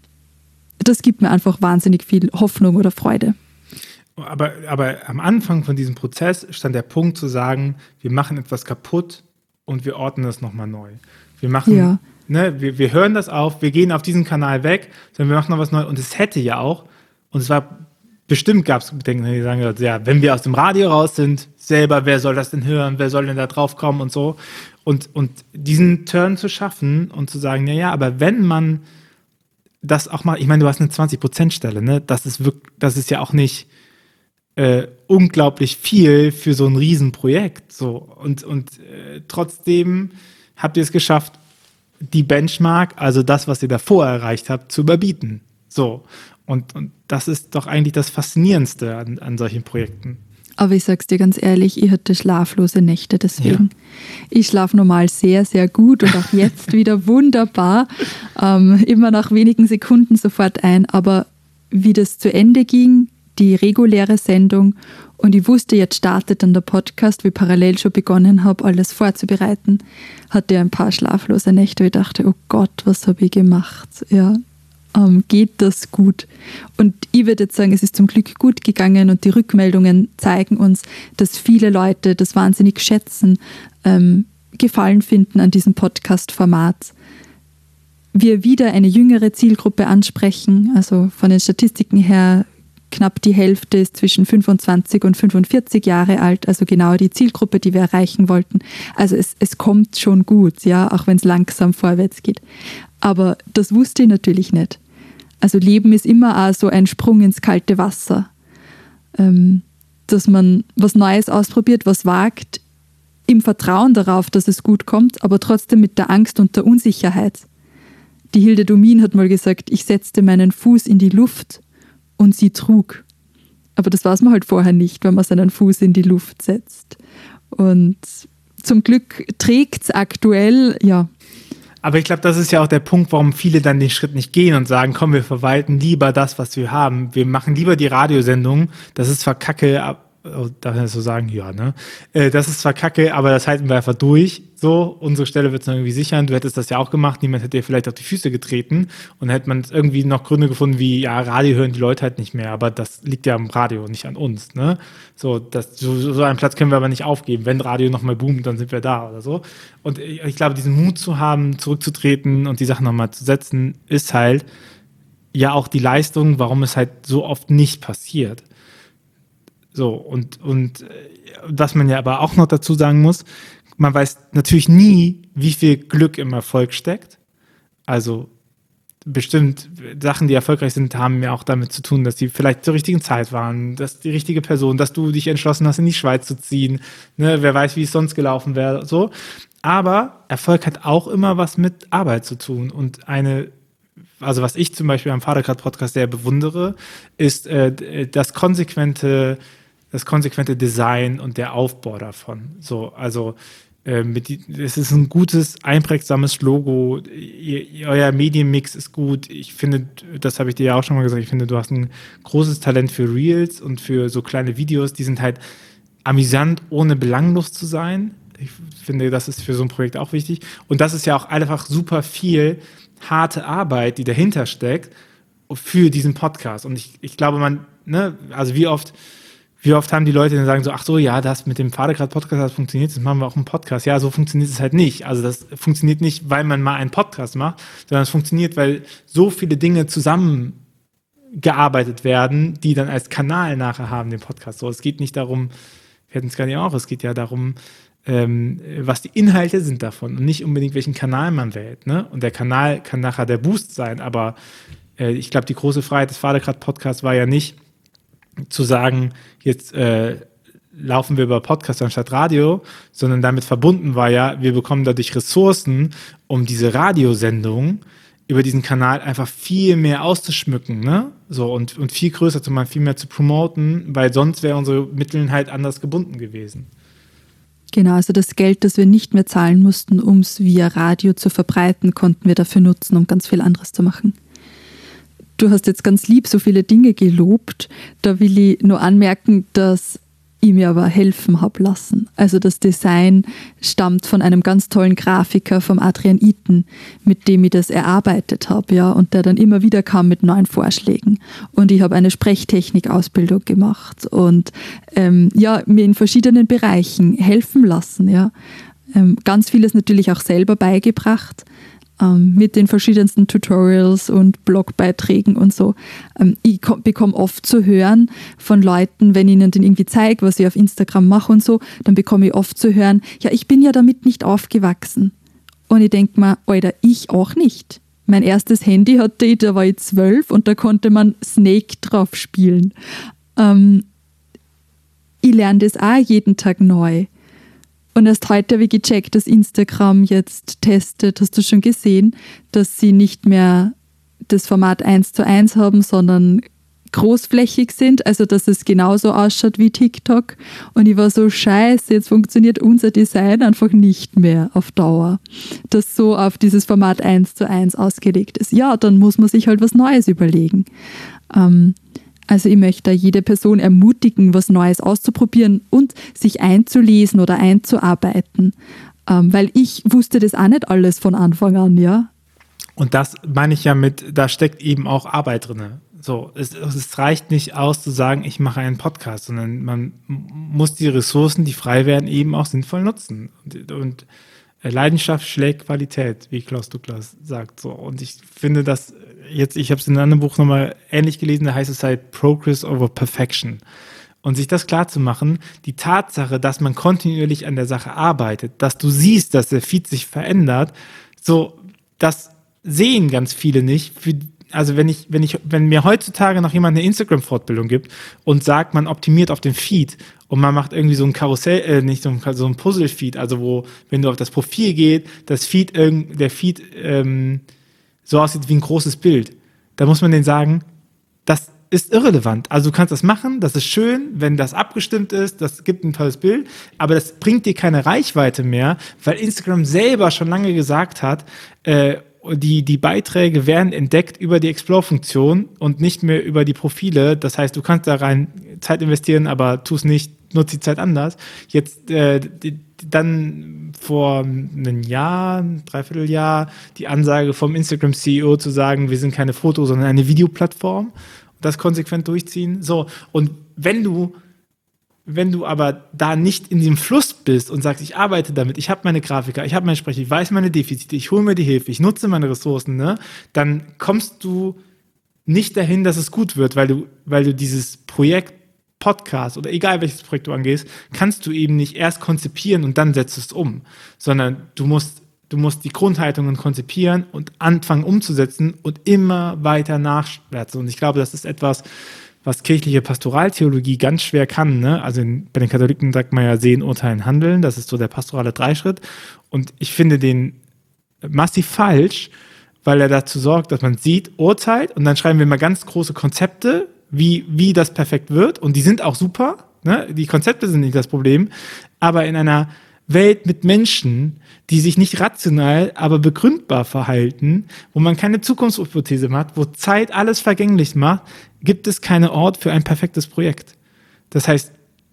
S1: das gibt mir einfach wahnsinnig viel Hoffnung oder Freude.
S2: Aber, aber am Anfang von diesem Prozess stand der Punkt zu sagen, wir machen etwas kaputt, und wir ordnen das nochmal neu. Wir machen,
S1: ja.
S2: ne, wir, wir hören das auf, wir gehen auf diesen Kanal weg, sondern wir machen noch was Neues. Und es hätte ja auch, und es war, bestimmt gab es Bedenken, die sagen, ja, wenn wir aus dem Radio raus sind, selber, wer soll das denn hören, wer soll denn da drauf kommen und so. Und, und diesen Turn zu schaffen und zu sagen, ja, ja, aber wenn man das auch mal, ich meine, du hast eine zwanzig Prozent Stelle, ne? Das ist wirklich, das ist ja auch nicht äh, unglaublich viel für so ein Riesenprojekt. So. Und, und äh, trotzdem habt ihr es geschafft, die Benchmark, also das, was ihr davor erreicht habt, zu überbieten. So. Und, und das ist doch eigentlich das Faszinierendste an, an solchen Projekten.
S1: Aber ich sag's dir ganz ehrlich, ich hatte schlaflose Nächte deswegen. Ja. Ich schlafe normal sehr, sehr gut und auch jetzt wieder wunderbar. Ähm, immer nach wenigen Sekunden sofort ein. Aber wie das zu Ende ging, die reguläre Sendung, und ich wusste, jetzt startet dann der Podcast, wie ich parallel schon begonnen habe, alles vorzubereiten, hatte ich ein paar schlaflose Nächte, wo ich dachte, oh Gott, was habe ich gemacht? Ja. Ähm, geht das gut? Und ich würde jetzt sagen, es ist zum Glück gut gegangen und die Rückmeldungen zeigen uns, dass viele Leute das wahnsinnig schätzen, ähm, Gefallen finden an diesem Podcast-Format. Wir wieder eine jüngere Zielgruppe ansprechen, also von den Statistiken her knapp die Hälfte ist zwischen fünfundzwanzig und fünfundvierzig Jahre alt, also genau die Zielgruppe, die wir erreichen wollten. Also es, es kommt schon gut, ja, auch wenn es langsam vorwärts geht. Aber das wusste ich natürlich nicht. Also Leben ist immer auch so ein Sprung ins kalte Wasser. Ähm, dass man was Neues ausprobiert, was wagt, im Vertrauen darauf, dass es gut kommt, aber trotzdem mit der Angst und der Unsicherheit. Die Hilde Domin hat mal gesagt, ich setzte meinen Fuß in die Luft und sie trug. Aber das weiß man halt vorher nicht, wenn man seinen Fuß in die Luft setzt. Und zum Glück trägt es aktuell, ja.
S2: Aber ich glaube, das ist ja auch der Punkt, warum viele dann den Schritt nicht gehen und sagen, komm, wir verwalten lieber das, was wir haben. Wir machen lieber die Radiosendung. Das ist zwar kacke, oh, darf ich das so sagen? Ja, ne? Äh, das ist zwar kacke, aber das halten wir einfach durch. So, unsere Stelle wird es irgendwie sichern. Du hättest das ja auch gemacht. Niemand hätte dir vielleicht auf die Füße getreten. Und dann hätte man irgendwie noch Gründe gefunden, wie, ja, Radio hören die Leute halt nicht mehr. Aber das liegt ja am Radio, nicht an uns, ne? So, das, so, so einen Platz können wir aber nicht aufgeben. Wenn Radio nochmal boomt, dann sind wir da oder so. Und ich, ich glaube, diesen Mut zu haben, zurückzutreten und die Sachen nochmal zu setzen, ist halt ja auch die Leistung, warum es halt so oft nicht passiert. So, und, und was man ja aber auch noch dazu sagen muss, man weiß natürlich nie, wie viel Glück im Erfolg steckt. Also bestimmt Sachen, die erfolgreich sind, haben ja auch damit zu tun, dass die vielleicht zur richtigen Zeit waren, dass die richtige Person, dass du dich entschlossen hast, in die Schweiz zu ziehen. Ne, wer weiß, wie es sonst gelaufen wäre. So. Aber Erfolg hat auch immer was mit Arbeit zu tun. Und eine, also was ich zum Beispiel am Vatergrad-Podcast sehr bewundere, ist äh, das konsequente das konsequente Design und der Aufbau davon. So, also äh, mit die, es ist ein gutes, einprägsames Logo. Ihr, euer Medienmix ist gut. Ich finde, das habe ich dir ja auch schon mal gesagt, ich finde, du hast ein großes Talent für Reels und für so kleine Videos. Die sind halt amüsant, ohne belanglos zu sein. Ich finde, das ist für so ein Projekt auch wichtig. Und das ist ja auch einfach super viel harte Arbeit, die dahinter steckt für diesen Podcast. Und ich, ich glaube, man, ne, also wie oft Wie oft haben die Leute dann sagen so, ach so, ja, das mit dem Vatergrad-Podcast, das funktioniert, das machen wir auch im Podcast. Ja, so funktioniert es halt nicht. Also das funktioniert nicht, weil man mal einen Podcast macht, sondern es funktioniert, weil so viele Dinge zusammengearbeitet werden, die dann als Kanal nachher haben, den Podcast. So, es geht nicht darum, wir hatten es gerade auch, es geht ja darum, ähm, was die Inhalte sind davon und nicht unbedingt, welchen Kanal man wählt. Ne? Und der Kanal kann nachher der Boost sein, aber äh, ich glaube, die große Freiheit des Vatergrad-Podcasts war ja nicht, zu sagen, jetzt äh, laufen wir über Podcast anstatt Radio, sondern damit verbunden war ja, wir bekommen dadurch Ressourcen, um diese Radiosendung über diesen Kanal einfach viel mehr auszuschmücken, ne? So, und, und viel größer zu machen, viel mehr zu promoten, weil sonst wäre unsere Mittel halt anders gebunden gewesen.
S1: Genau, also das Geld, das wir nicht mehr zahlen mussten, um es via Radio zu verbreiten, konnten wir dafür nutzen, um ganz viel anderes zu machen. Du hast jetzt ganz lieb so viele Dinge gelobt. Da will ich nur anmerken, dass ich mir aber helfen habe lassen. Also das Design stammt von einem ganz tollen Grafiker, vom Adrian Iten, mit dem ich das erarbeitet habe, ja, und der dann immer wieder kam mit neuen Vorschlägen. Und ich habe eine Sprechtechnik-Ausbildung gemacht und ähm, ja, mir in verschiedenen Bereichen helfen lassen, ja. Ähm, ganz vieles natürlich auch selber beigebracht, ähm, mit den verschiedensten Tutorials und Blogbeiträgen und so. Ähm, ich ko- bekomme oft zu hören von Leuten, wenn ich ihnen dann irgendwie zeige, was ich auf Instagram mache und so, dann bekomme ich oft zu hören, ja, ich bin ja damit nicht aufgewachsen. Und ich denke mir, Alter, ich auch nicht. Mein erstes Handy hatte ich, da war ich zwölf und da konnte man Snake drauf spielen. Ähm, ich lerne das auch jeden Tag neu. Und erst heute habe ich gecheckt, dass Instagram jetzt testet, hast du schon gesehen, dass sie nicht mehr das Format eins zu eins haben, sondern großflächig sind, also dass es genauso ausschaut wie TikTok. Und ich war so, scheiße, jetzt funktioniert unser Design einfach nicht mehr auf Dauer, das so auf dieses Format eins zu eins ausgelegt ist. Ja, dann muss man sich halt was Neues überlegen. Ähm, also ich möchte da jede Person ermutigen, was Neues auszuprobieren und sich einzulesen oder einzuarbeiten, ähm, weil ich wusste das auch nicht alles von Anfang an, ja.
S2: Und das meine ich ja mit, da steckt eben auch Arbeit drin. So, es, es reicht nicht aus zu sagen, ich mache einen Podcast, sondern man muss die Ressourcen, die frei werden, eben auch sinnvoll nutzen. Und, und Leidenschaft schlägt Qualität, wie Klaus Douglas sagt. So. Und ich finde das jetzt, ich habe es in einem anderen Buch nochmal ähnlich gelesen, da heißt es halt Progress over Perfection. Und sich das klar zu machen, die Tatsache, dass man kontinuierlich an der Sache arbeitet, dass du siehst, dass der Feed sich verändert, so, das sehen ganz viele nicht. Für, also wenn ich, wenn ich, wenn mir heutzutage noch jemand eine Instagram-Fortbildung gibt und sagt, man optimiert auf den Feed und man macht irgendwie so ein Karussell, äh, nicht so ein, so ein Puzzle-Feed, also wo, wenn du auf das Profil geht, das Feed, irgend, der Feed ähm, so aussieht wie ein großes Bild, da muss man denen sagen, das ist irrelevant. Also du kannst das machen, das ist schön, wenn das abgestimmt ist, das gibt ein tolles Bild, aber das bringt dir keine Reichweite mehr, weil Instagram selber schon lange gesagt hat, äh, die, die Beiträge werden entdeckt über die Explore-Funktion und nicht mehr über die Profile. Das heißt, du kannst da rein Zeit investieren, aber tu es nicht, nutze die Zeit anders. Jetzt äh, die, dann vor einem Jahr, ein Dreivierteljahr, die Ansage vom Instagram-C E O zu sagen, wir sind keine Foto, sondern eine Videoplattform. Das konsequent durchziehen. So, und wenn du Wenn du aber da nicht in diesem Fluss bist und sagst, ich arbeite damit, ich habe meine Grafiker, ich habe meine Sprecher, ich weiß meine Defizite, ich hole mir die Hilfe, ich nutze meine Ressourcen, ne, dann kommst du nicht dahin, dass es gut wird, weil du, weil du dieses Projekt Podcast oder egal welches Projekt du angehst, kannst du eben nicht erst konzipieren und dann setzt es um, sondern du musst, du musst die Grundhaltungen konzipieren und anfangen umzusetzen und immer weiter nachwärts. Und ich glaube, das ist etwas, was kirchliche Pastoraltheologie ganz schwer kann. Ne? Also in, bei den Katholiken sagt man ja sehen, urteilen, handeln. Das ist so der pastorale Dreischritt. Und ich finde den massiv falsch, weil er dazu sorgt, dass man sieht, urteilt und dann schreiben wir mal ganz große Konzepte, wie, wie das perfekt wird. Und die sind auch super. Ne? Die Konzepte sind nicht das Problem. Aber in einer Welt mit Menschen, die sich nicht rational, aber begründbar verhalten, wo man keine Zukunftshypothese hat, wo Zeit alles vergänglich macht, gibt es keinen Ort für ein perfektes Projekt. Das heißt,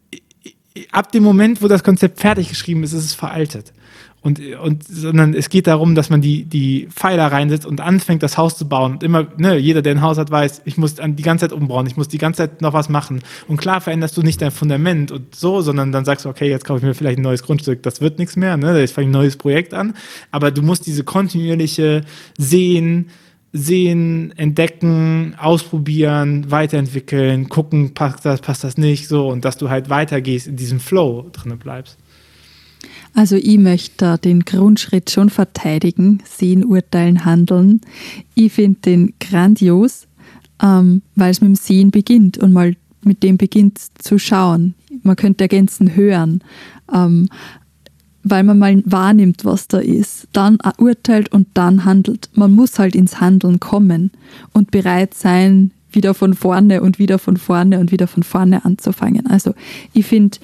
S2: ab dem Moment, wo das Konzept fertig geschrieben ist, ist es veraltet. Und, und, sondern es geht darum, dass man die, die Pfeiler reinsetzt und anfängt, das Haus zu bauen. Und immer, ne, jeder, der ein Haus hat, weiß, ich muss die ganze Zeit umbauen, ich muss die ganze Zeit noch was machen. Und klar veränderst du nicht dein Fundament und so, sondern dann sagst du, okay, jetzt kaufe ich mir vielleicht ein neues Grundstück, das wird nichts mehr, ne, jetzt fange ich ein neues Projekt an. Aber du musst diese kontinuierliche Sehen, Sehen, entdecken, ausprobieren, weiterentwickeln, gucken, passt das, passt das nicht, so, und dass du halt weitergehst, in diesem Flow drin bleibst.
S1: Also ich möchte da den Grundschritt schon verteidigen, sehen, urteilen, handeln. Ich finde den grandios, ähm, weil es mit dem Sehen beginnt und mal mit dem beginnt zu schauen. Man könnte ergänzen, hören, ähm, weil man mal wahrnimmt, was da ist, dann urteilt und dann handelt. Man muss halt ins Handeln kommen und bereit sein, wieder von vorne und wieder von vorne und wieder von vorne anzufangen. Also ich finde,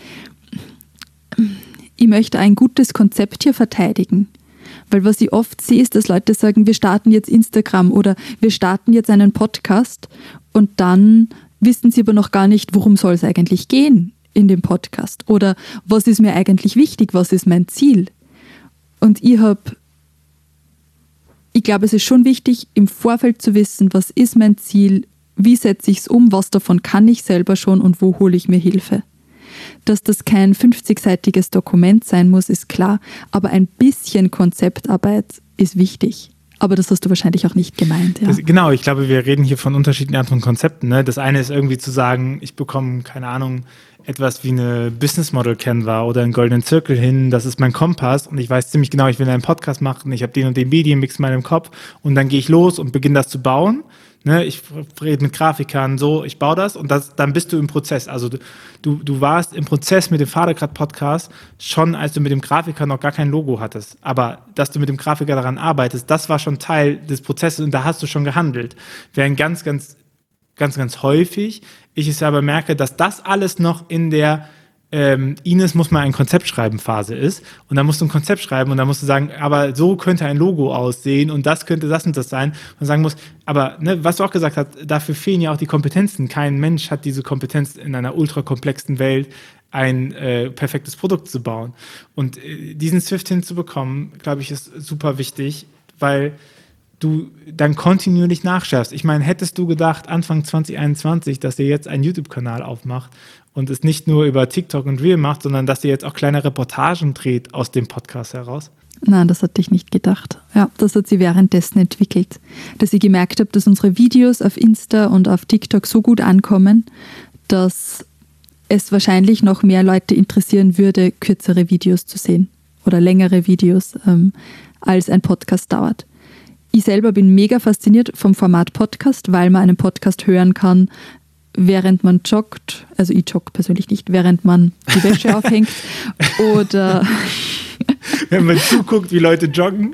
S1: ich möchte ein gutes Konzept hier verteidigen. Weil was ich oft sehe, ist, dass Leute sagen, wir starten jetzt Instagram oder wir starten jetzt einen Podcast und dann wissen sie aber noch gar nicht, worum soll es eigentlich gehen in dem Podcast oder was ist mir eigentlich wichtig, was ist mein Ziel. Und ich habe, ich glaube, es ist schon wichtig, im Vorfeld zu wissen, was ist mein Ziel, wie setze ich es um, was davon kann ich selber schon und wo hole ich mir Hilfe. Dass das kein fünfzigseitiges Dokument sein muss, ist klar, aber ein bisschen Konzeptarbeit ist wichtig. Aber das hast du wahrscheinlich auch nicht gemeint. Ja.
S2: Das, genau, ich glaube, wir reden hier von unterschiedlichen Arten von Konzepten. Ne? Das eine ist irgendwie zu sagen, ich bekomme, keine Ahnung, etwas wie eine Business Model Canva oder einen goldenen Zirkel hin, das ist mein Kompass und ich weiß ziemlich genau, ich will einen Podcast machen, ich habe den und den Medienmix in meinem Kopf und dann gehe ich los und beginne das zu bauen. Ne, ich rede mit Grafikern, so, ich baue das und das, dann bist du im Prozess. Also du, du, du warst im Prozess mit dem Vatergrad-Podcast schon, als du mit dem Grafiker noch gar kein Logo hattest. Aber dass du mit dem Grafiker daran arbeitest, das war schon Teil des Prozesses und da hast du schon gehandelt. Während ganz, ganz, ganz, ganz häufig ich es aber merke, dass das alles noch in der Ähm, Ines muss mal ein Konzept schreiben Phase ist und dann musst du ein Konzept schreiben und dann musst du sagen, aber so könnte ein Logo aussehen und das könnte das und das sein und sagen musst, aber ne, was du auch gesagt hast, dafür fehlen ja auch die Kompetenzen. Kein Mensch hat diese Kompetenz in einer ultrakomplexen Welt ein äh, perfektes Produkt zu bauen und äh, diesen Swift hinzubekommen, glaube ich, ist super wichtig, weil du dann kontinuierlich nachschärfst. Ich meine, hättest du gedacht, Anfang zwanzig einundzwanzig, dass ihr jetzt einen YouTube-Kanal aufmacht und es nicht nur über TikTok und Reel macht, sondern dass ihr jetzt auch kleine Reportagen dreht aus dem Podcast heraus?
S1: Nein, das hatte ich nicht gedacht. Ja, das hat sie währenddessen entwickelt. Dass ich gemerkt habe, dass unsere Videos auf Insta und auf TikTok so gut ankommen, dass es wahrscheinlich noch mehr Leute interessieren würde, kürzere Videos zu sehen oder längere Videos, ähm, als ein Podcast dauert. Ich selber bin mega fasziniert vom Format Podcast, weil man einen Podcast hören kann, während man joggt. Also ich jogge persönlich nicht, während man die Wäsche aufhängt. Oder
S2: wenn man zuguckt, wie Leute joggen.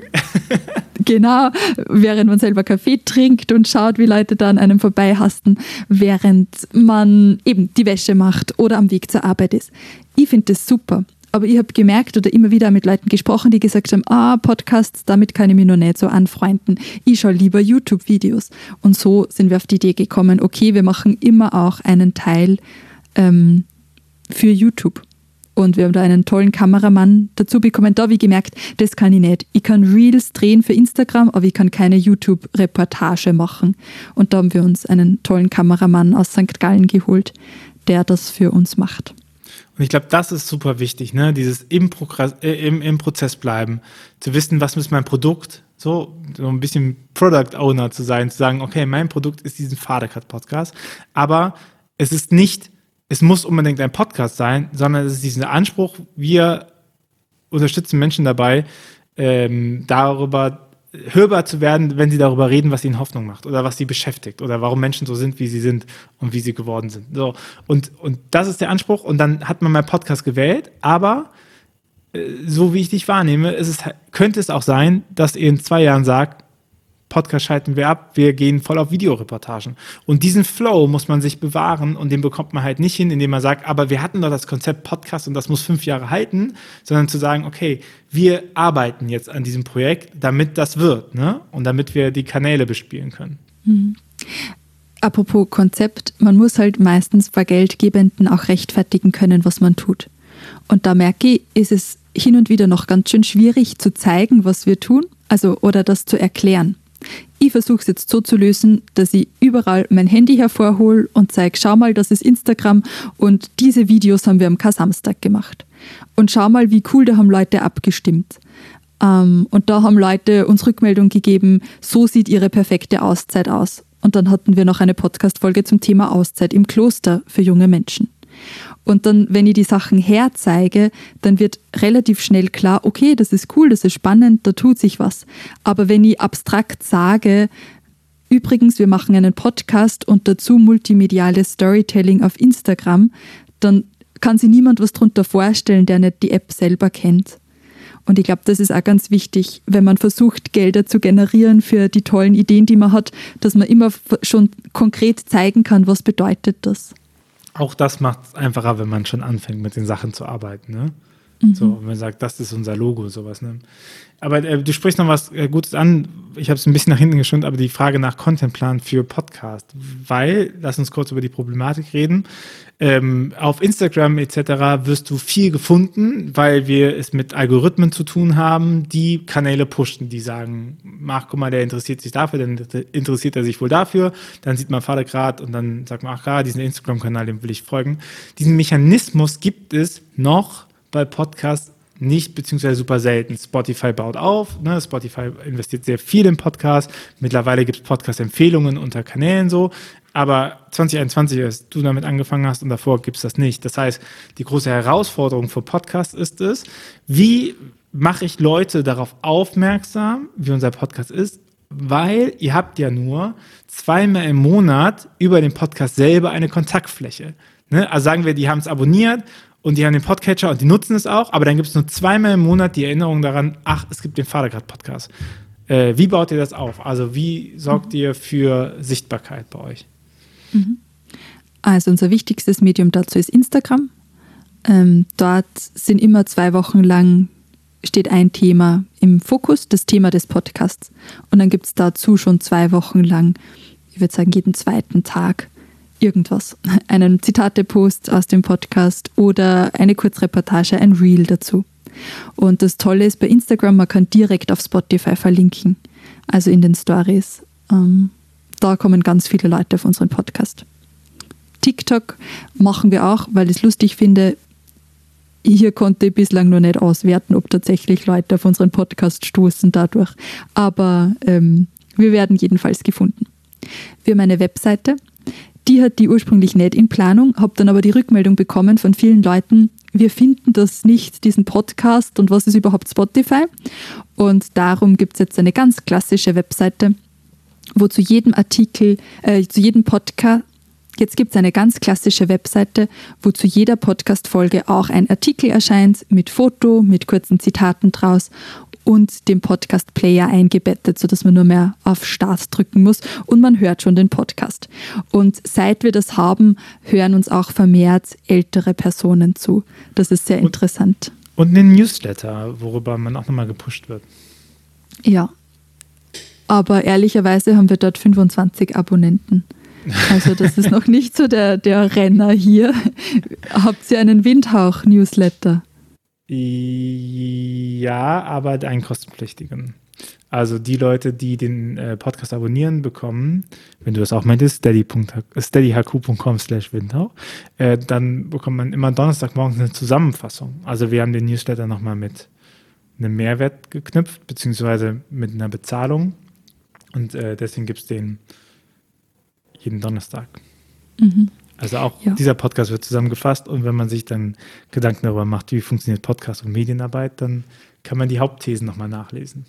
S1: Genau, während man selber Kaffee trinkt und schaut, wie Leute da an einem vorbeihasten, während man eben die Wäsche macht oder am Weg zur Arbeit ist. Ich finde das super. Aber ich habe gemerkt oder immer wieder mit Leuten gesprochen, die gesagt haben, ah, Podcasts, damit kann ich mich noch nicht so anfreunden. Ich schaue lieber YouTube-Videos. Und so sind wir auf die Idee gekommen, okay, wir machen immer auch einen Teil ähm, für YouTube. Und wir haben da einen tollen Kameramann dazu bekommen. Da habe ich gemerkt, das kann ich nicht. Ich kann Reels drehen für Instagram, aber ich kann keine YouTube-Reportage machen. Und da haben wir uns einen tollen Kameramann aus Sankt Gallen geholt, der das für uns macht.
S2: Und ich glaube, das ist super wichtig, ne? Dieses im, Progress, äh, im, im Prozess bleiben, zu wissen, was ist mein Produkt, so, so ein bisschen Product Owner zu sein, zu sagen, okay, mein Produkt ist diesen Vatergrad-Podcast, aber es ist nicht, es muss unbedingt ein Podcast sein, sondern es ist dieser Anspruch, wir unterstützen Menschen dabei, ähm, darüber hörbar zu werden, wenn sie darüber reden, was ihnen Hoffnung macht oder was sie beschäftigt oder warum Menschen so sind, wie sie sind und wie sie geworden sind. So. Und, und das ist der Anspruch und dann hat man meinen Podcast gewählt, aber äh, so wie ich dich wahrnehme, ist es, könnte es auch sein, dass ihr in zwei Jahren sagt, Podcast schalten wir ab, wir gehen voll auf Videoreportagen. Und diesen Flow muss man sich bewahren und den bekommt man halt nicht hin, indem man sagt, aber wir hatten doch das Konzept Podcast und das muss fünf Jahre halten, sondern zu sagen, okay, wir arbeiten jetzt an diesem Projekt, damit das wird, ne? Und damit wir die Kanäle bespielen können.
S1: Mhm. Apropos Konzept, man muss halt meistens bei Geldgebenden auch rechtfertigen können, was man tut. Und da merke ich, ist es hin und wieder noch ganz schön schwierig zu zeigen, was wir tun, also oder das zu erklären. Ich versuche es jetzt so zu lösen, dass ich überall mein Handy hervorhole und zeige, schau mal, das ist Instagram und diese Videos haben wir am Kar-Samstag gemacht. Und schau mal, wie cool, da haben Leute abgestimmt. Ähm, und da haben Leute uns Rückmeldung gegeben, so sieht ihre perfekte Auszeit aus. Und dann hatten wir noch eine Podcast-Folge zum Thema Auszeit im Kloster für junge Menschen. Und dann, wenn ich die Sachen herzeige, dann wird relativ schnell klar, okay, das ist cool, das ist spannend, da tut sich was. Aber wenn ich abstrakt sage, übrigens, wir machen einen Podcast und dazu multimediales Storytelling auf Instagram, dann kann sich niemand was drunter vorstellen, der nicht die App selber kennt. Und ich glaube, das ist auch ganz wichtig, wenn man versucht, Gelder zu generieren für die tollen Ideen, die man hat, dass man immer schon konkret zeigen kann, was bedeutet das.
S2: Auch das macht es einfacher, wenn man schon anfängt, mit den Sachen zu arbeiten, ne? Mhm. So, und man sagt, das ist unser Logo, sowas. Ne? Aber äh, du sprichst noch was äh, Gutes an. Ich habe es ein bisschen nach hinten geschoben, aber die Frage nach Contentplan für Podcast. Weil, lass uns kurz über die Problematik reden. Ähm, auf Instagram et cetera wirst du viel gefunden, weil wir es mit Algorithmen zu tun haben, die Kanäle pushen, die sagen, ach, guck mal, der interessiert sich dafür, dann interessiert er sich wohl dafür. Dann sieht man Vater grad und dann sagt man, ach ja, diesen Instagram-Kanal, dem will ich folgen. Diesen Mechanismus gibt es noch bei Podcasts nicht, beziehungsweise super selten. Spotify baut auf, ne? Spotify investiert sehr viel in Podcasts. Mittlerweile gibt es Podcast-Empfehlungen unter Kanälen so. Aber zwanzig einundzwanzig, als du damit angefangen hast und davor gibt es das nicht. Das heißt, die große Herausforderung für Podcasts ist es, wie mache ich Leute darauf aufmerksam, wie unser Podcast ist, weil ihr habt ja nur zweimal im Monat über den Podcast selber eine Kontaktfläche. Ne? Also sagen wir, die haben es abonniert und die haben den Podcatcher und die nutzen es auch, aber dann gibt es nur zweimal im Monat die Erinnerung daran, ach, es gibt den Vatergrad-Podcast. Äh, wie baut ihr das auf? Also wie sorgt ihr für Sichtbarkeit bei euch?
S1: Also unser wichtigstes Medium dazu ist Instagram. Ähm, dort sind immer zwei Wochen lang, steht ein Thema im Fokus, das Thema des Podcasts. Und dann gibt es dazu schon zwei Wochen lang, ich würde sagen jeden zweiten Tag, irgendwas. Einen Zitate-Post aus dem Podcast oder eine Kurzreportage, ein Reel dazu. Und das Tolle ist bei Instagram, man kann direkt auf Spotify verlinken, also in den Stories. Ähm, da kommen ganz viele Leute auf unseren Podcast. TikTok machen wir auch, weil ich es lustig finde. Hier konnte ich bislang noch nicht auswerten, ob tatsächlich Leute auf unseren Podcast stoßen dadurch. Aber ähm, wir werden jedenfalls gefunden. Wir haben eine Webseite, die hat die ursprünglich nicht in Planung, habe dann aber die Rückmeldung bekommen von vielen Leuten, wir finden das nicht, diesen Podcast und was ist überhaupt Spotify? Und darum gibt es jetzt eine ganz klassische Webseite, wo zu jedem Artikel, äh, zu jedem Podcast, jetzt gibt es eine ganz klassische Webseite, wo zu jeder Podcast-Folge auch ein Artikel erscheint, mit Foto, mit kurzen Zitaten draus und dem Podcast-Player eingebettet, sodass man nur mehr auf Start drücken muss und man hört schon den Podcast. Und seit wir das haben, hören uns auch vermehrt ältere Personen zu. Das ist sehr interessant.
S2: Und einen Newsletter, worüber man auch nochmal gepusht wird.
S1: Ja, aber ehrlicherweise haben wir dort fünfundzwanzig Abonnenten. Also das ist noch nicht so der, der Renner hier. Habt ihr einen Windhauch-Newsletter?
S2: Ja, aber einen kostenpflichtigen. Also die Leute, die den äh, Podcast abonnieren, bekommen, wenn du das auch meintest, steadyhq punkt com slash windhauch, äh, dann bekommt man immer Donnerstagmorgens eine Zusammenfassung. Also wir haben den Newsletter nochmal mit einem Mehrwert geknüpft, beziehungsweise mit einer Bezahlung. Und äh, deswegen gibt es den jeden Donnerstag. Mhm. Also auch ja. Dieser Podcast wird zusammengefasst und wenn man sich dann Gedanken darüber macht, wie funktioniert Podcast und Medienarbeit, dann kann man die Hauptthesen nochmal nachlesen.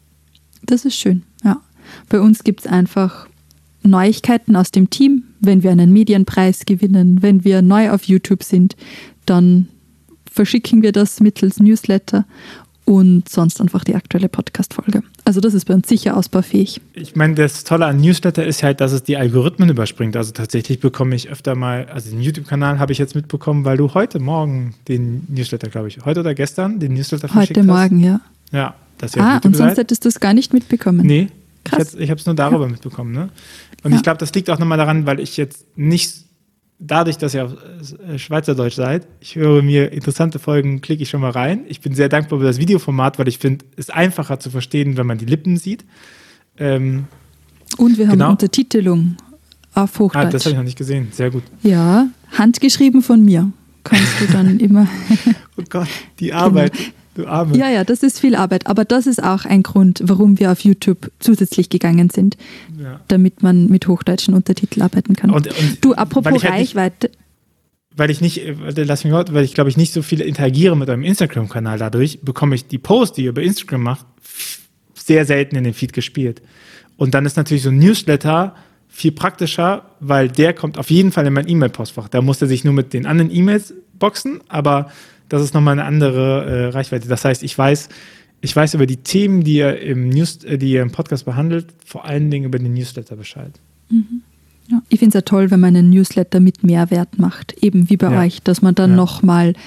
S1: Das ist schön, ja. Bei uns gibt es einfach Neuigkeiten aus dem Team. Wenn wir einen Medienpreis gewinnen, wenn wir neu auf YouTube sind, dann verschicken wir das mittels Newsletter und sonst einfach die aktuelle Podcast-Folge. Also das ist bei uns sicher ausbaufähig.
S2: Ich meine, das Tolle an Newsletter ist halt, dass es die Algorithmen überspringt. Also tatsächlich bekomme ich öfter mal, also den YouTube-Kanal habe ich jetzt mitbekommen, weil du heute Morgen den Newsletter, glaube ich, heute oder gestern den Newsletter verschickt hast.
S1: Heute Morgen, ja.
S2: Ja, dass ihr
S1: Ah, und sonst hättest du es gar nicht mitbekommen.
S2: Nee,
S1: krass.
S2: Ich, ich habe es nur darüber ja. mitbekommen. Ne? Und ja. ich glaube, das liegt auch nochmal daran, weil ich jetzt nicht, dadurch, dass ihr auf Schweizerdeutsch seid, ich höre mir interessante Folgen, klicke ich schon mal rein. Ich bin sehr dankbar für das Videoformat, weil ich finde, es ist einfacher zu verstehen, wenn man die Lippen sieht. Ähm,
S1: Und wir haben genau. Untertitelung auf Hochdeutsch.
S2: Ah, das habe ich noch nicht gesehen. Sehr gut.
S1: Ja, handgeschrieben von mir. Kannst du dann immer...
S2: Oh Gott, die Arbeit. Genau. Du Arme.
S1: Ja, ja, das ist viel Arbeit. Aber das ist auch ein Grund, warum wir auf YouTube zusätzlich gegangen sind, ja. damit man mit hochdeutschen Untertiteln arbeiten kann. Und, und du, apropos weil halt Reichweite.
S2: Nicht, weil ich nicht, lass mich mal, weil ich glaube ich nicht so viel interagiere mit eurem Instagram-Kanal dadurch, bekomme ich die Posts, die ihr über Instagram macht, sehr selten in den Feed gespielt. Und dann ist natürlich so ein Newsletter viel praktischer, weil der kommt auf jeden Fall in mein E-Mail-Postfach. Da muss er sich nur mit den anderen E-Mails boxen, aber das ist nochmal eine andere äh, Reichweite. Das heißt, ich weiß, ich weiß über die Themen, die ihr im News, äh, die ihr im Podcast behandelt, vor allen Dingen über den Newsletter Bescheid.
S1: Mhm. Ja. Ich finde es ja toll, wenn man einen Newsletter mit Mehrwert macht, eben wie bei ja. euch, dass man dann ja. nochmal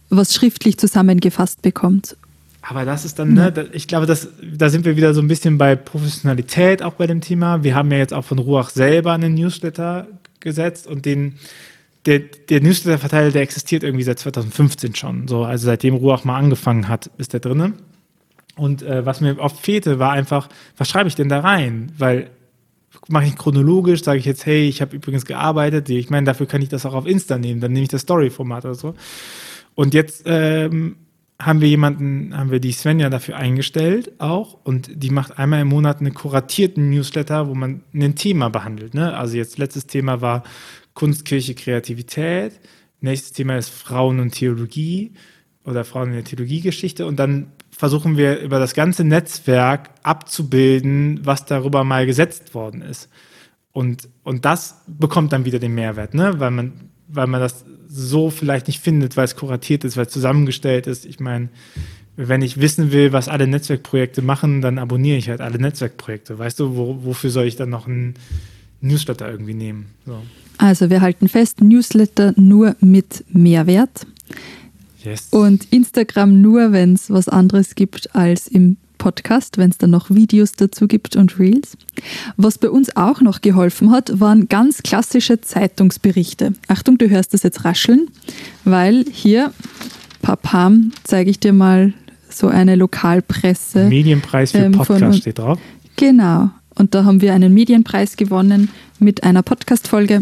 S1: was schriftlich zusammengefasst bekommt.
S2: Aber das ist dann, ne, ich glaube, das, da sind wir wieder so ein bisschen bei Professionalität auch bei dem Thema. Wir haben ja jetzt auch von Ruach selber einen Newsletter gesetzt und den, der, der Newsletter-Verteiler, der existiert irgendwie seit zwanzig fünfzehn schon. So, also seitdem Ruach mal angefangen hat, ist der drinne. Und äh, was mir oft fehlte, war einfach, was schreibe ich denn da rein? Weil mache ich chronologisch, sage ich jetzt, hey, ich habe übrigens gearbeitet. Ich meine, dafür kann ich das auch auf Insta nehmen. Dann nehme ich das Story-Format oder so. Und jetzt ähm, haben wir jemanden, haben wir die Svenja dafür eingestellt auch und die macht einmal im Monat einen kuratierten Newsletter, wo man ein Thema behandelt. Ne? Also jetzt letztes Thema war Kunst, Kirche, Kreativität. Nächstes Thema ist Frauen und Theologie oder Frauen in der Theologiegeschichte und dann versuchen wir über das ganze Netzwerk abzubilden, was darüber mal gesetzt worden ist. Und, und das bekommt dann wieder den Mehrwert, ne? weil man, weil man das so vielleicht nicht findet, weil es kuratiert ist, weil es zusammengestellt ist. Ich meine, wenn ich wissen will, was alle Netzwerkprojekte machen, dann abonniere ich halt alle Netzwerkprojekte. Weißt du, wo, wofür soll ich dann noch einen Newsletter irgendwie nehmen? So.
S1: Also wir halten fest, Newsletter nur mit Mehrwert.
S2: Yes.
S1: Und Instagram nur, wenn es was anderes gibt als im Podcast, wenn es dann noch Videos dazu gibt und Reels. Was bei uns auch noch geholfen hat, waren ganz klassische Zeitungsberichte. Achtung, du hörst das jetzt rascheln, weil hier, papam, zeige ich dir mal so eine Lokalpresse.
S2: Medienpreis für
S1: ähm,
S2: Podcast
S1: von,
S2: steht drauf.
S1: Genau. Und da haben wir einen Medienpreis gewonnen mit einer Podcast-Folge,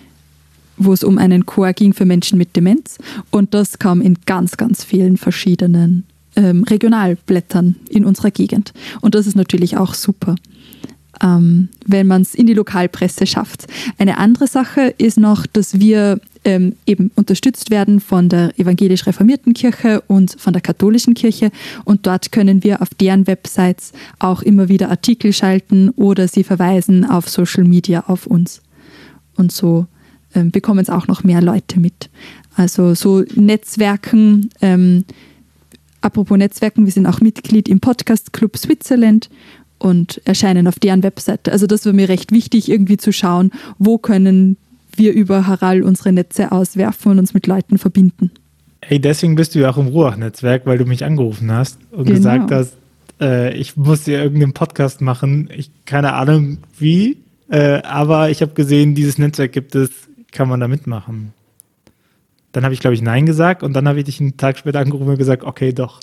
S1: wo es um einen Chor ging für Menschen mit Demenz. Und das kam in ganz, ganz vielen verschiedenen ähm, Regionalblättern in unserer Gegend. Und das ist natürlich auch super, ähm, wenn man es in die Lokalpresse schafft. Eine andere Sache ist noch, dass wir ähm, eben unterstützt werden von der evangelisch-reformierten Kirche und von der katholischen Kirche. Und dort können wir auf deren Websites auch immer wieder Artikel schalten oder sie verweisen auf Social Media auf uns. Und so ähm, bekommen es auch noch mehr Leute mit. Also so Netzwerken, ähm, apropos Netzwerken, wir sind auch Mitglied im Podcast Club Switzerland und erscheinen auf deren Webseite. Also das war mir recht wichtig, irgendwie zu schauen, wo können wir über Haral unsere Netze auswerfen und uns mit Leuten verbinden.
S2: Hey, deswegen bist du ja auch im Ruach-Netzwerk, weil du mich angerufen hast und
S1: Genau.
S2: gesagt hast, äh, ich muss dir irgendeinen Podcast machen. Ich keine Ahnung wie, äh, aber ich habe gesehen, dieses Netzwerk gibt es, kann man da mitmachen. Dann habe ich, glaube ich, Nein gesagt und dann habe ich dich einen Tag später angerufen und gesagt, okay, doch.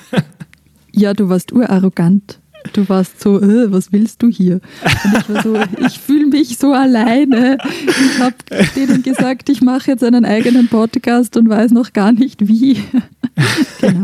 S1: Ja, du warst urarrogant. Du warst so, äh, was willst du hier? Und ich war so, ich fühle mich so alleine. Ich habe denen gesagt, ich mache jetzt einen eigenen Podcast und weiß noch gar nicht wie. Genau.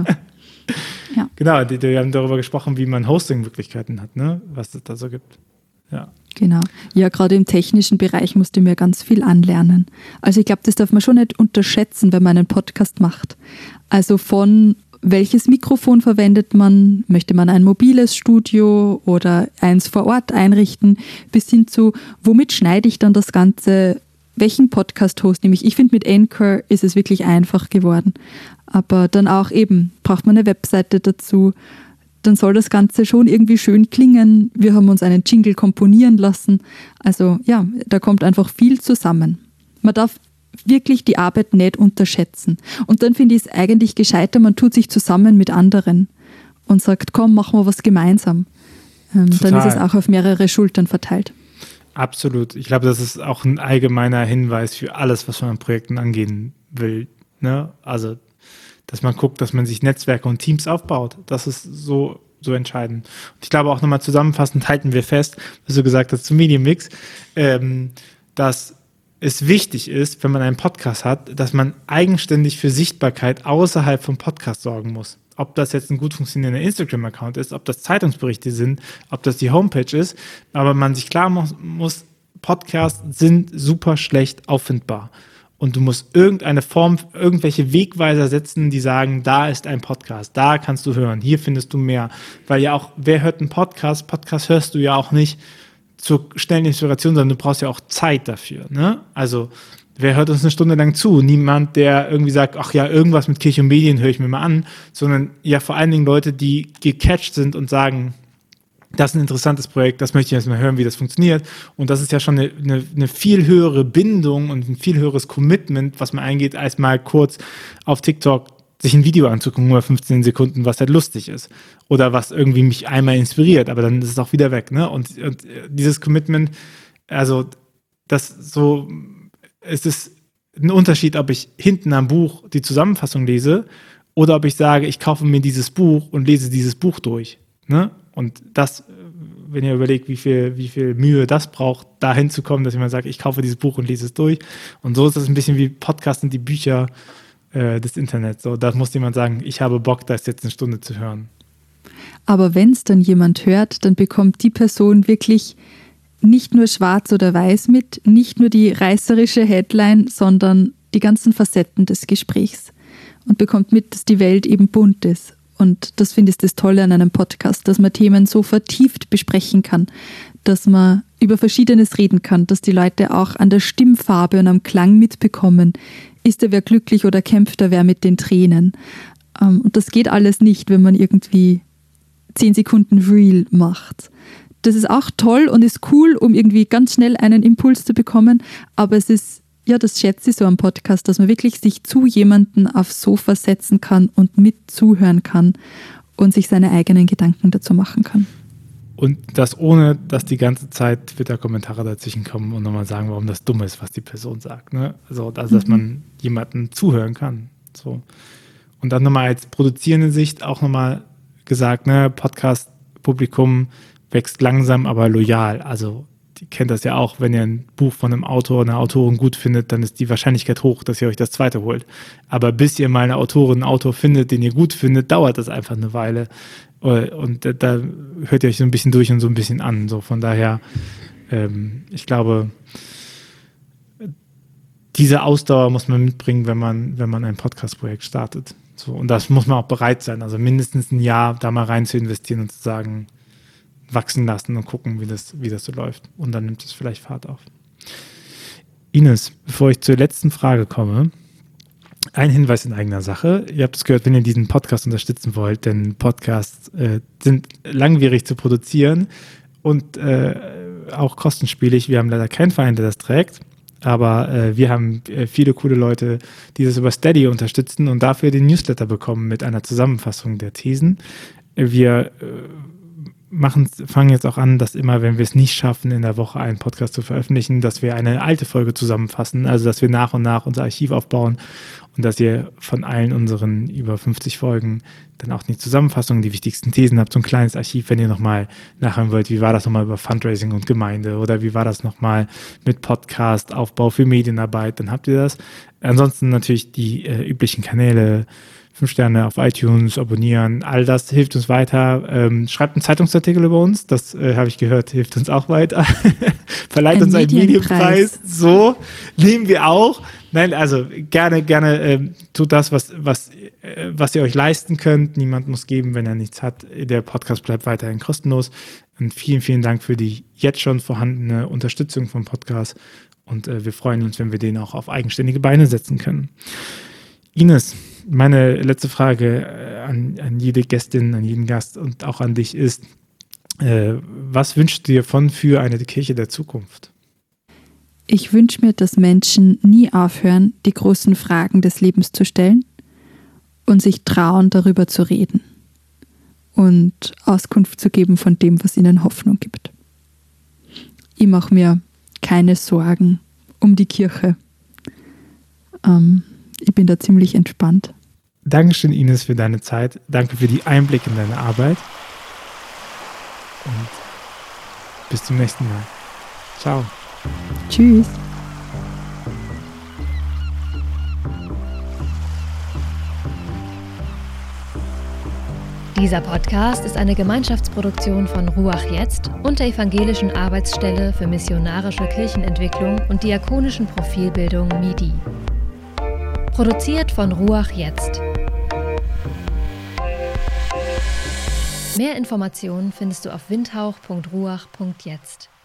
S1: Ja.
S2: Genau, die, die haben darüber gesprochen, wie man Hosting-Möglichkeiten hat, ne? Was es da so gibt. Ja.
S1: Genau. Ja, gerade im technischen Bereich musste ich mir ganz viel anlernen. Also ich glaube, das darf man schon nicht unterschätzen, wenn man einen Podcast macht. Also von welches Mikrofon verwendet man? Möchte man ein mobiles Studio oder eins vor Ort einrichten? Bis hin zu, womit schneide ich dann das Ganze? Welchen Podcast-Host nehme ich? Ich finde, mit Anchor ist es wirklich einfach geworden. Aber dann auch eben, braucht man eine Webseite dazu. Dann soll das Ganze schon irgendwie schön klingen. Wir haben uns einen Jingle komponieren lassen. Also ja, da kommt einfach viel zusammen. Man darf wirklich die Arbeit nicht unterschätzen. Und dann finde ich es eigentlich gescheiter, man tut sich zusammen mit anderen und sagt, komm, machen wir was gemeinsam. Ähm, dann ist es auch auf mehrere Schultern verteilt.
S2: Absolut. Ich glaube, das ist auch ein allgemeiner Hinweis für alles, was man an Projekten angehen will. Ne? Also, dass man guckt, dass man sich Netzwerke und Teams aufbaut. Das ist so, so entscheidend. Und ich glaube auch nochmal zusammenfassend halten wir fest, was du gesagt hast zum Medienmix, ähm, dass es wichtig ist, wenn man einen Podcast hat, dass man eigenständig für Sichtbarkeit außerhalb vom Podcast sorgen muss. Ob das jetzt ein gut funktionierender Instagram-Account ist, ob das Zeitungsberichte sind, ob das die Homepage ist, aber man sich klar muss, muss Podcasts sind super schlecht auffindbar. Und du musst irgendeine Form, irgendwelche Wegweiser setzen, die sagen, da ist ein Podcast, da kannst du hören, hier findest du mehr. Weil ja auch, wer hört einen Podcast? Podcast hörst du ja auch nicht zur schnellen Inspiration, sondern du brauchst ja auch Zeit dafür. Ne? Also, wer hört uns eine Stunde lang zu? Niemand, der irgendwie sagt, ach ja, irgendwas mit Kirche und Medien höre ich mir mal an, sondern ja vor allen Dingen Leute, die gecatcht sind und sagen, das ist ein interessantes Projekt, das möchte ich erst mal hören, wie das funktioniert. Und das ist ja schon eine, eine, eine viel höhere Bindung und ein viel höheres Commitment, was man eingeht, als mal kurz auf TikTok sich ein Video anzugucken über fünfzehn Sekunden, was halt lustig ist oder was irgendwie mich einmal inspiriert, aber dann ist es auch wieder weg, ne? Und, und dieses Commitment, also das so, es ist ein Unterschied, ob ich hinten am Buch die Zusammenfassung lese oder ob ich sage, ich kaufe mir dieses Buch und lese dieses Buch durch, ne? Und das, wenn ihr überlegt, wie viel, wie viel Mühe das braucht, da hinzukommen, dass jemand sagt, ich kaufe dieses Buch und lese es durch. Und so ist es ein bisschen wie Podcasts und die Bücher des Internets. So, da muss jemand sagen, ich habe Bock, das jetzt eine Stunde zu hören.
S1: Aber wenn es dann jemand hört, dann bekommt die Person wirklich nicht nur schwarz oder weiß mit, nicht nur die reißerische Headline, sondern die ganzen Facetten des Gesprächs und bekommt mit, dass die Welt eben bunt ist. Und das finde ich das Tolle an einem Podcast, dass man Themen so vertieft besprechen kann, dass man über Verschiedenes reden kann, dass die Leute auch an der Stimmfarbe und am Klang mitbekommen, ist da wer glücklich oder kämpft da wer mit den Tränen. Und das geht alles nicht, wenn man irgendwie zehn Sekunden Reel macht. Das ist auch toll und ist cool, um irgendwie ganz schnell einen Impuls zu bekommen, aber es ist, ja, das schätze ich so am Podcast, dass man wirklich sich zu jemandem aufs Sofa setzen kann und mit zuhören kann und sich seine eigenen Gedanken dazu machen kann.
S2: Und das ohne, dass die ganze Zeit Twitter-Kommentare dazwischen kommen und nochmal sagen, warum das dumm ist, was die Person sagt. Ne? Also, also dass mhm. man jemandem zuhören kann. So. Und dann nochmal als produzierende Sicht auch nochmal gesagt, ne, Podcast-Publikum wächst langsam, aber loyal. Also ihr kennt das ja auch, wenn ihr ein Buch von einem Autor oder einer Autorin gut findet, dann ist die Wahrscheinlichkeit hoch, dass ihr euch das zweite holt. Aber bis ihr mal eine Autorin, einen Autor findet, den ihr gut findet, dauert das einfach eine Weile. Und da hört ihr euch so ein bisschen durch und so ein bisschen an. So von daher, ähm, ich glaube, diese Ausdauer muss man mitbringen, wenn man, wenn man ein Podcast-Projekt startet. So, und das muss man auch bereit sein. Also mindestens ein Jahr da mal rein zu investieren und zu sagen, wachsen lassen und gucken, wie das, wie das so läuft. Und dann nimmt es vielleicht Fahrt auf. Ines, bevor ich zur letzten Frage komme, ein Hinweis in eigener Sache. Ihr habt es gehört, wenn ihr diesen Podcast unterstützen wollt, denn Podcasts äh, sind langwierig zu produzieren und äh, auch kostenspielig. Wir haben leider keinen Verein, der das trägt, aber äh, wir haben äh, viele coole Leute, die das über Steady unterstützen und dafür den Newsletter bekommen mit einer Zusammenfassung der Thesen. Wir äh, machen, fangen jetzt auch an, dass immer, wenn wir es nicht schaffen, in der Woche einen Podcast zu veröffentlichen, dass wir eine alte Folge zusammenfassen, also dass wir nach und nach unser Archiv aufbauen und dass ihr von allen unseren über fünfzig Folgen dann auch die Zusammenfassung, die wichtigsten Thesen habt, so ein kleines Archiv, wenn ihr nochmal nachhören wollt, wie war das nochmal über Fundraising und Gemeinde oder wie war das nochmal mit Podcast, Aufbau für Medienarbeit, dann habt ihr das. Ansonsten natürlich die äh, üblichen Kanäle, fünf Sterne auf iTunes, abonnieren, all das hilft uns weiter. Ähm, schreibt einen Zeitungsartikel über uns, das äh, habe ich gehört, hilft uns auch weiter. Verleiht ein uns einen Medienpreis. So, nehmen wir auch. Nein, also gerne, gerne ähm, tut das, was, was, äh, was ihr euch leisten könnt. Niemand muss geben, wenn er nichts hat. Der Podcast bleibt weiterhin kostenlos. Und vielen, vielen Dank für die jetzt schon vorhandene Unterstützung vom Podcast. Und äh, wir freuen uns, wenn wir den auch auf eigenständige Beine setzen können. Ines, meine letzte Frage an, an jede Gästin, an jeden Gast und auch an dich ist, äh, was wünschst du dir von für eine Kirche der Zukunft?
S1: Ich wünsche mir, dass Menschen nie aufhören, die großen Fragen des Lebens zu stellen und sich trauen, darüber zu reden und Auskunft zu geben von dem, was ihnen Hoffnung gibt. Ich mache mir keine Sorgen um die Kirche. Ähm, ich bin da ziemlich entspannt.
S2: Dankeschön, Ines, für deine Zeit. Danke für die Einblicke in deine Arbeit. Und bis zum nächsten Mal. Ciao.
S1: Tschüss.
S3: Dieser Podcast ist eine Gemeinschaftsproduktion von Ruach Jetzt und der Evangelischen Arbeitsstelle für missionarische Kirchenentwicklung und diakonischen Profilbildung M I D I. Produziert von Ruach Jetzt. Mehr Informationen findest du auf windhauch punkt ruach punkt jetzt.